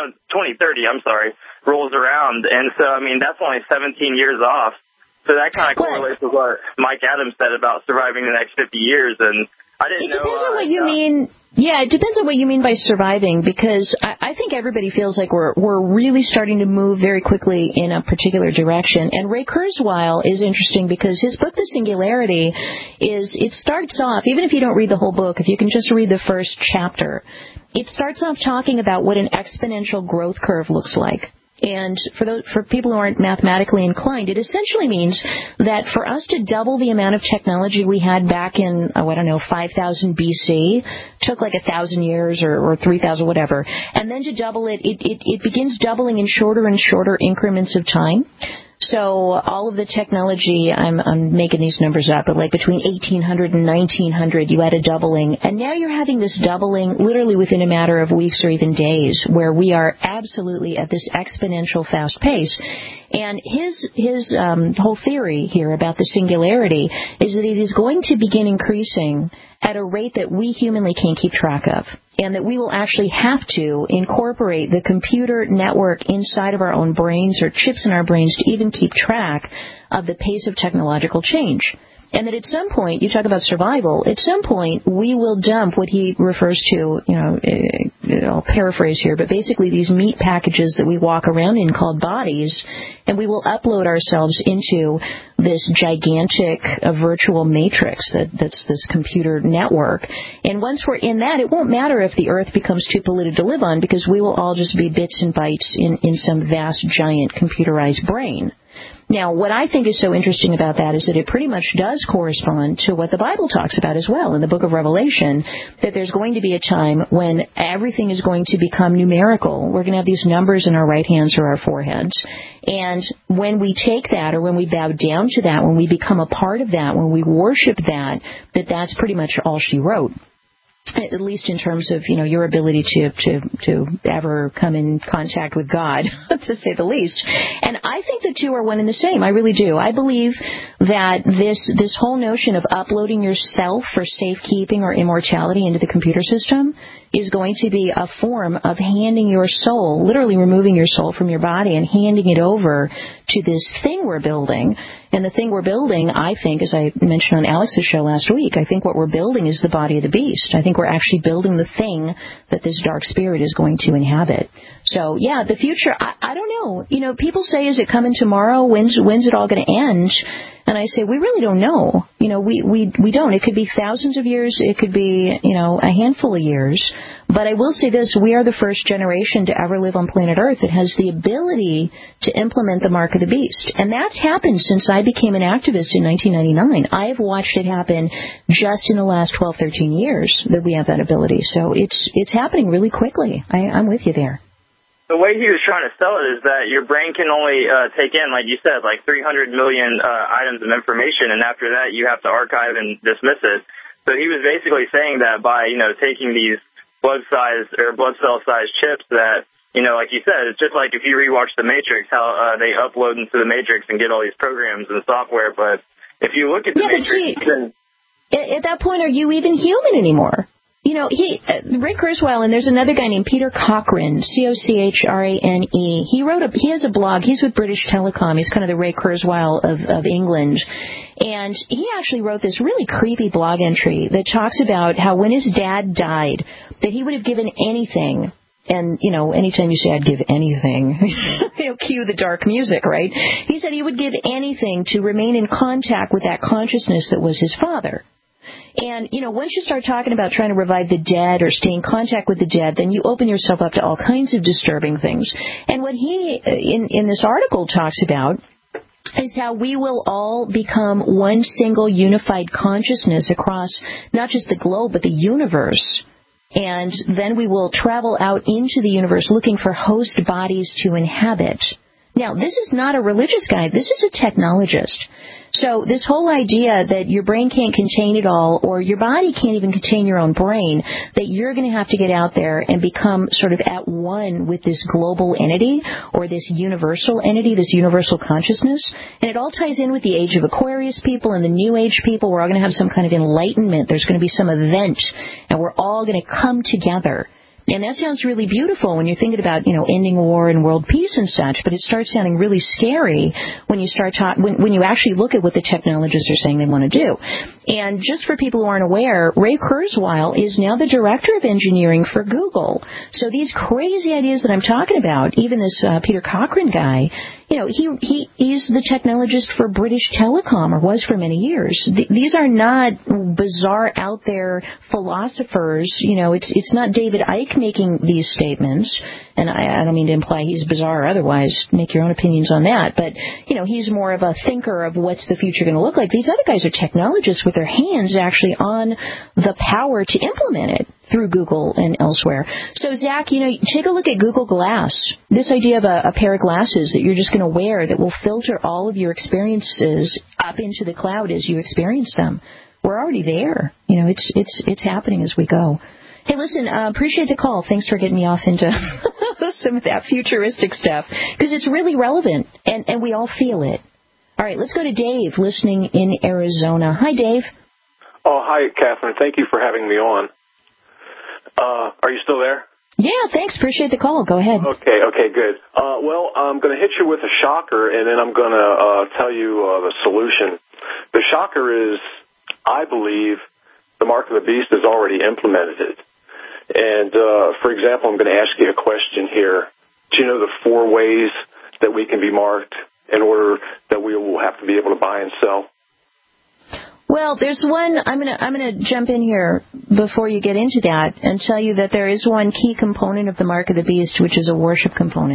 [SPEAKER 21] rolls around. And so, that's only 17 years off. So that kind of correlates with what Mike Adams said about surviving the next 50 years. And I didn't know. It depends on what you mean.
[SPEAKER 2] Yeah, it depends on what you mean by surviving, because I think everybody feels like we're really starting to move very quickly in a particular direction. And Ray Kurzweil is interesting because his book, The Singularity, it starts off, even if you don't read the whole book, if you can just read the first chapter, it starts off talking about what an exponential growth curve looks like. And for people who aren't mathematically inclined, it essentially means that for us to double the amount of technology we had back in, 5,000 BC, took like 1,000 years or 3,000, whatever. And then to double it, it begins doubling in shorter and shorter increments of time. So all of the technology, I'm making these numbers up, but like between 1800 and 1900, you had a doubling. And now you're having this doubling literally within a matter of weeks or even days, where we are absolutely at this exponential fast pace. And his whole theory here about the singularity is that it is going to begin increasing at a rate that we humanly can't keep track of, and that we will actually have to incorporate the computer network inside of our own brains or chips in our brains to even keep track of the pace of technological change. And that at some point, you talk about survival, at some point we will dump what he refers to, I'll paraphrase here, but basically these meat packages that we walk around in called bodies, and we will upload ourselves into this gigantic virtual matrix that's this computer network. And once we're in that, it won't matter if the Earth becomes too polluted to live on, because we will all just be bits and bytes in some vast, giant computerized brain. Now, what I think is so interesting about that is that it pretty much does correspond to what the Bible talks about as well in the book of Revelation, that there's going to be a time when everything is going to become numerical. We're going to have these numbers in our right hands or our foreheads. And when we take that, or when we bow down to that, when we become a part of that, when we worship that, that's pretty much all she wrote. At least in terms of, your ability to ever come in contact with God, to say the least. And I think the two are one and the same. I really do. I believe that this whole notion of uploading yourself for safekeeping or immortality into the computer system is going to be a form of handing your soul, literally removing your soul from your body and handing it over to this thing we're building. And the thing we're building, I think, as I mentioned on Alex's show last week, I think what we're building is the body of the beast. I think we're actually building the thing that this dark spirit is going to inhabit. So, yeah, the future, I don't know. People say, is it coming tomorrow? When's it all going to end? And I say, we really don't know. We don't. It could be thousands of years. It could be, a handful of years. But I will say this, we are the first generation to ever live on planet Earth that has the ability to implement the mark of the beast. And that's happened since I became an activist in 1999. I have watched it happen just in the last 12, 13 years that we have that ability. So it's happening really quickly. I'm with you there.
[SPEAKER 21] The way he was trying to sell it is that your brain can only take in, like you said, like 300 million items of information, and after that you have to archive and dismiss it. So he was basically saying that by, taking these blood cell size chips that, like you said, it's just like if you rewatch The Matrix, how they upload into The Matrix and get all these programs and software. But if you look at The Matrix, then
[SPEAKER 2] at that point, are you even human anymore? Ray Kurzweil, and there's another guy named Peter Cochrane, Cochrane. He has a blog. He's with British Telecom. He's kind of the Ray Kurzweil of England. And he actually wrote this really creepy blog entry that talks about how when his dad died, that he would have given anything. And, anytime you say I'd give anything, cue the dark music, right? He said he would give anything to remain in contact with that consciousness that was his father. And, once you start talking about trying to revive the dead or stay in contact with the dead, then you open yourself up to all kinds of disturbing things. And what he, in this article, talks about is how we will all become one single unified consciousness across not just the globe, but the universe. And then we will travel out into the universe looking for host bodies to inhabit. Now, this is not a religious guy. This is a technologist. So this whole idea that your brain can't contain it all, or your body can't even contain your own brain, that you're going to have to get out there and become sort of at one with this global entity or this universal entity, this universal consciousness. And it all ties in with the age of Aquarius people and the New Age people. We're all going to have some kind of enlightenment. There's going to be some event, and we're all going to come together. And that sounds really beautiful when you're thinking about, ending war and world peace and such, but it starts sounding really scary when you start when you actually look at what the technologists are saying they want to do. And just for people who aren't aware, Ray Kurzweil is now the director of engineering for Google. So these crazy ideas that I'm talking about, even this Peter Cochrane guy, he's the technologist for British Telecom, or was for many years. These are not bizarre out there philosophers. It's not David Icke making these statements. And I don't mean to imply he's bizarre or otherwise. Make your own opinions on that. But, he's more of a thinker of what's the future going to look like. These other guys are technologists with their hands actually on the power to implement it through Google and elsewhere. So, Zach, take a look at Google Glass. This idea of a pair of glasses that you're just going to wear that will filter all of your experiences up into the cloud as you experience them. We're already there. It's happening as we go. Hey, listen, appreciate the call. Thanks for getting me off into some of that futuristic stuff, because it's really relevant, and we all feel it. All right, let's go to Dave, listening in Arizona. Hi, Dave.
[SPEAKER 4] Oh, hi, Catherine. Thank you for having me on. Are you still there?
[SPEAKER 2] Yeah, thanks. Appreciate the call. Go ahead.
[SPEAKER 4] Okay, good. Well, I'm going to hit you with a shocker, and then I'm going to tell you the solution. The shocker is, I believe, the mark of the beast has already implemented it. And, for example, I'm going to ask you a question here. Do you know the 4 ways that we can be marked in order that we will have to be able to buy and sell?
[SPEAKER 2] Well, there's one. I'm going to jump in here before you get into that and tell you that there is one key component of the mark of the beast, which is a worship component.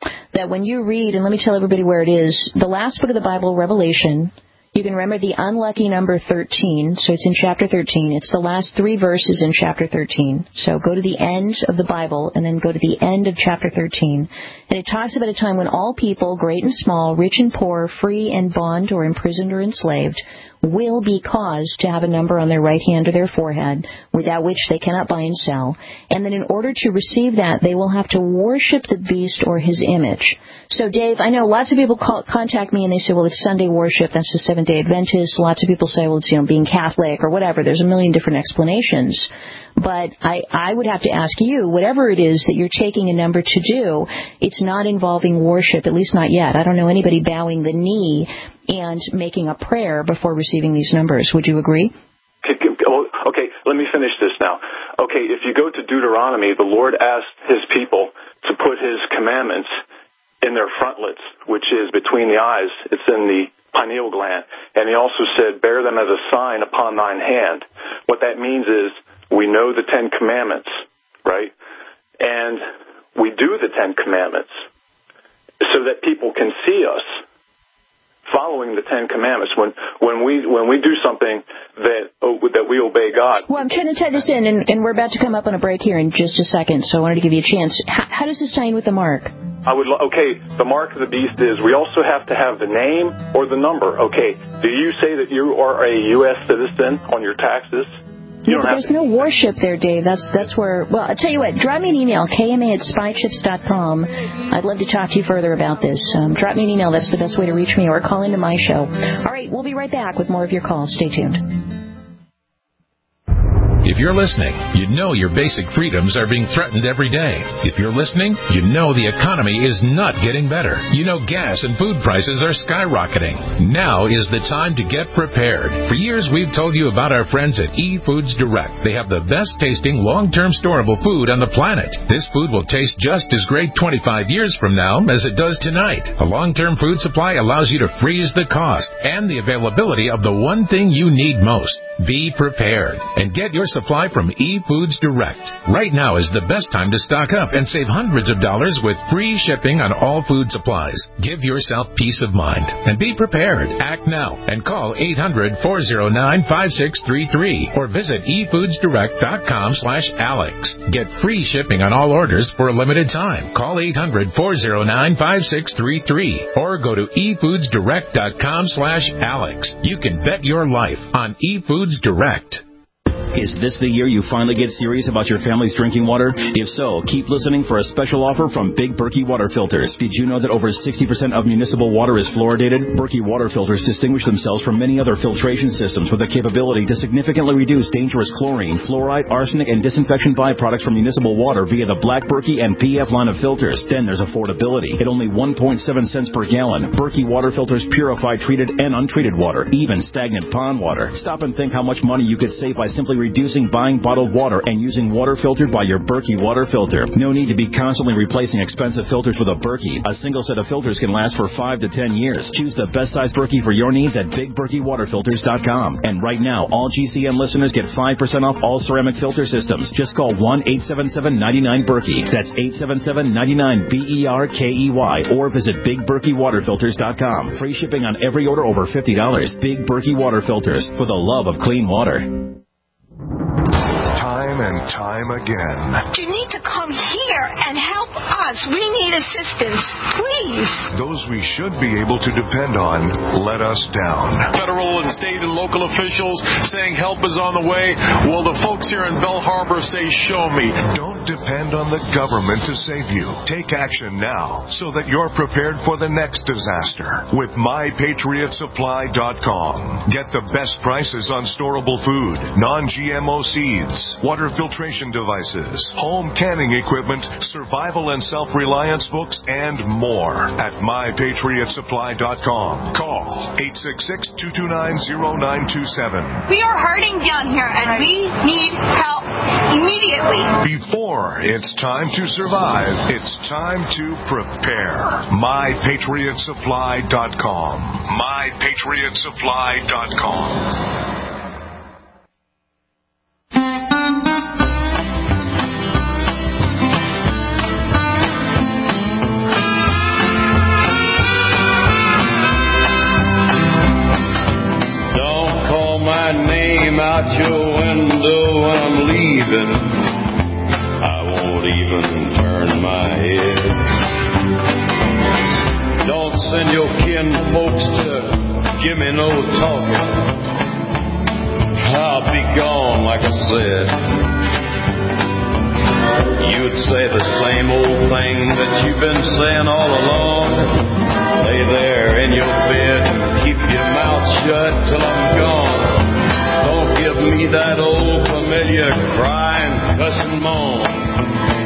[SPEAKER 2] that when you read, and let me tell everybody where it is, the last book of the Bible, Revelation, you can remember the unlucky number 13, so it's in chapter 13. It's the last 3 verses in chapter 13. So go to the end of the Bible and then go to the end of chapter 13. And it talks about a time when all people, great and small, rich and poor, free and bond or imprisoned or enslaved, will be caused to have a number on their right hand or their forehead, without which they cannot buy and sell. And then in order to receive that, they will have to worship the beast or his image. So, Dave, I know lots of people contact me and they say, well, it's Sunday worship, that's the Seventh-day Adventist. Lots of people say, well, it's, being Catholic or whatever. There's a million different explanations. But I would have to ask you, whatever it is that you're taking a number to do, it's not involving worship, at least not yet. I don't know anybody bowing the knee and making a prayer before receiving these numbers. Would you agree?
[SPEAKER 4] Okay, let me finish this now. Okay, if you go to Deuteronomy, the Lord asked his people to put his commandments in their frontlets, which is between the eyes. It's in the pineal gland. And he also said, bear them as a sign upon thine hand. What that means is we know the 10 Commandments, right? And we do the 10 Commandments so that people can see us following the 10 Commandments. When we do something that we obey God.
[SPEAKER 2] Well, I'm trying to tie this in, and we're about to come up on a break here in just a second, so I wanted to give you a chance. How does this tie in with the mark?
[SPEAKER 4] The mark of the beast is we also have to have the name or the number. Okay, do you say that you are a U.S. citizen on your taxes?
[SPEAKER 2] No, but there's no worship there, Dave. That's where, well, I'll tell you what, drop me an email, kma@spychips.com. I'd love to talk to you further about this. Drop me an email. That's the best way to reach me, or call into my show. All right, we'll be right back with more of your calls. Stay tuned.
[SPEAKER 5] If you're listening, you know your basic freedoms are being threatened every day. If you're listening, you know the economy is not getting better. You know gas and food prices are skyrocketing. Now is the time to get prepared. For years, we've told you about our friends at eFoods Direct. They have the best tasting, long-term storable food on the planet. This food will taste just as great 25 years from now as it does tonight. A long-term food supply allows you to freeze the cost and the availability of the one thing you need most. Be prepared and get your supply from eFoods Direct. Right now is the best time to stock up and save hundreds of dollars with free shipping on all food supplies. Give yourself peace of mind and be prepared. Act now and call 800-409-5633 or visit efoodsdirect.com/Alex. Get free shipping on all orders for a limited time. Call 800-409-5633 or go to efoodsdirect.com/Alex. You can bet your life on eFoods Direct.
[SPEAKER 22] Is this the year you finally get serious about your family's drinking water? If so, keep listening for a special offer from Big Berkey Water Filters. Did you know that over 60% of municipal water is fluoridated? Berkey Water Filters distinguish themselves from many other filtration systems with the capability to significantly reduce dangerous chlorine, fluoride, arsenic, and disinfection byproducts from municipal water via the Black Berkey and PF line of filters. Then there's affordability. At only 1.7 cents per gallon, Berkey Water Filters purify treated and untreated water, even stagnant pond water. Stop and think how much money you could save by simply reducing buying bottled water and using water filtered by your Berkey water filter. No need to be constantly replacing expensive filters with a Berkey. A single set of filters can last for 5 to 10 years. Choose the best size Berkey for your needs at BigBerkeyWaterFilters.com. And right now, all GCN listeners get 5% off all ceramic filter systems. Just call 1-877-99-BERKEY. That's 877-99-BERKEY or visit BigBerkeyWaterFilters.com. Free shipping on every order over $50. Big Berkey Water Filters, for the love of clean water.
[SPEAKER 23] Time and time again.
[SPEAKER 24] You need to come here and help us. We need assistance, please.
[SPEAKER 23] Those we should be able to depend on let us down.
[SPEAKER 25] Federal and state and local officials saying help is on the way. Well, the folks here in Belle Harbor say, show me.
[SPEAKER 23] Don't depend on the government to save you. Take action now so that you're prepared for the next disaster with MyPatriotSupply.com. Get the best prices on storable food, non-GMO seeds, water filtration devices, home canning equipment, survival and self-reliance books, and more at MyPatriotSupply.com. Call 866-229-0927.
[SPEAKER 24] We are hurting down here, and we need help immediately.
[SPEAKER 23] Before it's time to survive, it's time to prepare. MyPatriotSupply.com. MyPatriotSupply.com.
[SPEAKER 6] kin folks to give me no talking. I'll be gone, like I said. You'd say the same old thing that you've been saying all along. Lay there in your bed and keep your mouth shut till I'm gone. Don't give me that old familiar cry and cuss and moan.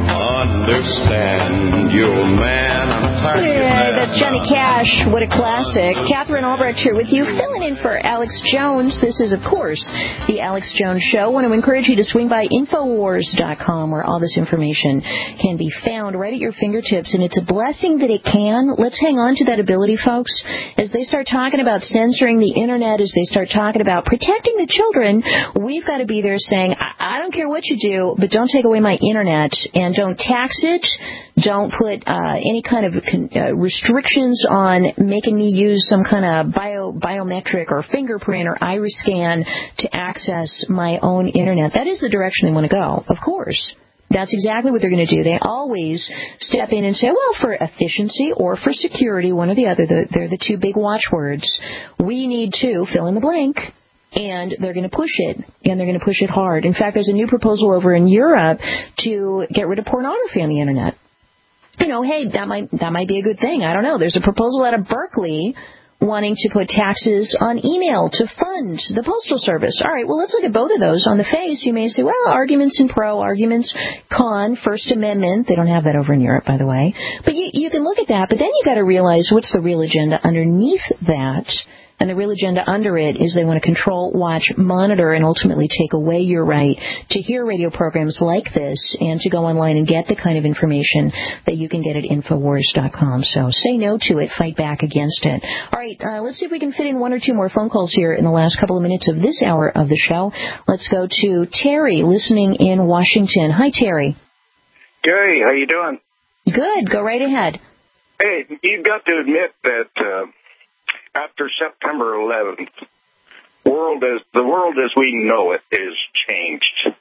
[SPEAKER 6] Understand, you're a man, I'm tired of that.
[SPEAKER 2] That's Johnny Cash. What a classic. Catherine Albrecht here with you, filling in for Alex Jones. This is, of course, the Alex Jones Show. I want to encourage you to swing by Infowars.com, where all this information can be found right at your fingertips, and it's a blessing that it can. Let's hang on to that ability, folks. As they start talking about censoring the Internet, as they start talking about protecting the children, we've got to be there saying, I don't care what you do, but don't take away my Internet, and don't tax it. Don't put any kind of restrictions on making me use some kind of biometric or fingerprint or iris scan to access my own Internet. That is the direction they want to go, of course. That's exactly what they're going to do. They always step in and say, well, for efficiency or for security, one or the other, they're the two big watchwords. We need to fill in the blank. And they're going to push it, and they're going to push it hard. In fact, there's a new proposal over in Europe to get rid of pornography on the Internet. You know, hey, that might be a good thing. I don't know. There's a proposal out of Berkeley wanting to put taxes on email to fund the Postal Service. All right, well, let's look at both of those. On the face, you may say, well, arguments in pro, arguments con, First Amendment. They don't have that over in Europe, by the way. But you can look at that, but then you got to realize what's the real agenda underneath that. And the real agenda under it is they want to control, watch, monitor, and ultimately take away your right to hear radio programs like this and to go online and get the kind of information that you can get at Infowars.com. So say no to it. Fight back against it. All right, let's see if we can fit in one or two more phone calls here in the last couple of minutes of this hour of the show. Let's go to Terry, listening in Washington. Hi, Terry.
[SPEAKER 8] Gary, how you doing?
[SPEAKER 2] Good. Go right ahead.
[SPEAKER 8] Hey, you've got to admit that after September 11th, the world as we know it is changed.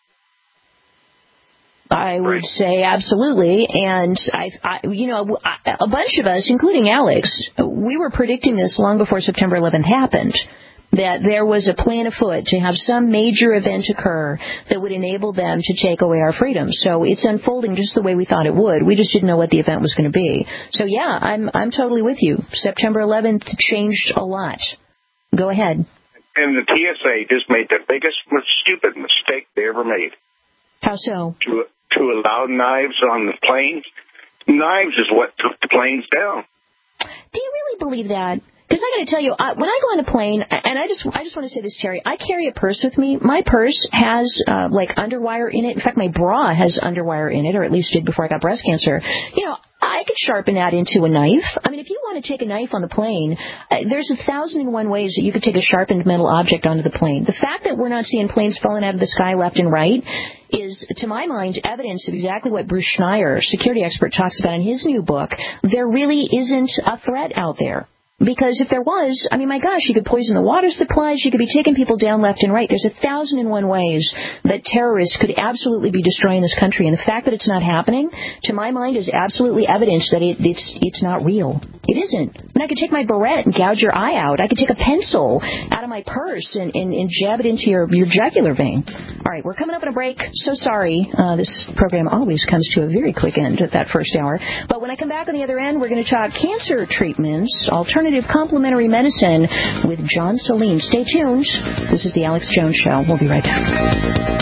[SPEAKER 2] I would say absolutely, and a bunch of us, including Alex, we were predicting this long before September 11th happened, that there was a plan afoot to have some major event occur that would enable them to take away our freedoms. So it's unfolding just the way we thought it would. We just didn't know what the event was going to be. So yeah, I'm totally with you. September 11th changed a lot. Go ahead.
[SPEAKER 8] And the TSA just made the biggest, stupid mistake they ever made.
[SPEAKER 2] How so?
[SPEAKER 8] To allow knives on the planes. Knives is what took the planes down.
[SPEAKER 2] Do you really believe that? Because I got to tell you, when I go on a plane, and I just want to say this, Terry, I carry a purse with me. My purse has like underwire in it. In fact, my bra has underwire in it, or at least did before I got breast cancer. You know, I could sharpen that into a knife. I mean, if you want to take a knife on the plane, there's 1,001 ways that you could take a sharpened metal object onto the plane. The fact that we're not seeing planes falling out of the sky left and right is, to my mind, evidence of exactly what Bruce Schneier, security expert, talks about in his new book. There really isn't a threat out there. Because if there was, I mean, my gosh, you could poison the water supplies, you could be taking people down left and right. There's 1,001 ways that terrorists could absolutely be destroying this country. And the fact that it's not happening, to my mind, is absolutely evidence that it's not real. It isn't. I mean, I could take my barrette and gouge your eye out. I could take a pencil out of my purse and jab it into your jugular vein. All right, we're coming up on a break. So sorry. This program always comes to a very quick end at that first hour. But when I come back on the other end, we're going to talk cancer treatments, alternative complementary medicine with John Saline. Stay tuned. This is the Alex Jones Show. We'll be right back.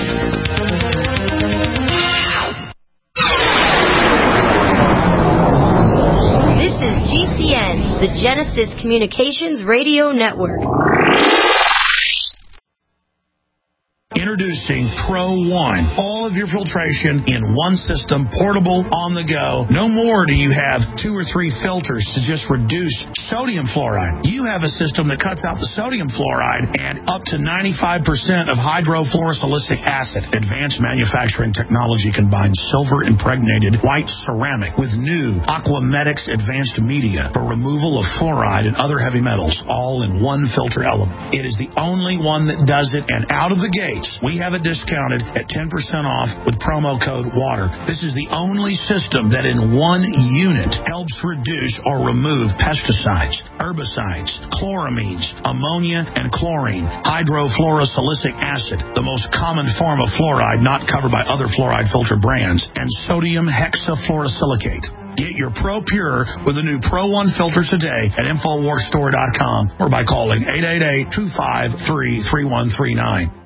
[SPEAKER 10] This is GCN, the Genesis Communications Radio Network.
[SPEAKER 3] Introducing Pro One. All of your filtration in one system, portable, on the go. No more do you have 2 or 3 filters to just reduce sodium fluoride. You have a system that cuts out the sodium fluoride and up to 95% of hydrofluorosilicic acid. Advanced manufacturing technology combines silver-impregnated white ceramic with new Aquamedics advanced media for removal of fluoride and other heavy metals, all in one filter element. It is the only one that does it, and out of the gates, We have it discounted at 10% off with promo code WATER. This is the only system that in one unit helps reduce or remove pesticides, herbicides, chloramines, ammonia, and chlorine, hydrofluorosilicic acid, the most common form of fluoride not covered by other fluoride filter brands, and sodium hexafluorosilicate. Get your Pro Pure with the new Pro 1 filter today at InfoWarsStore.com or by calling 888-253-3139.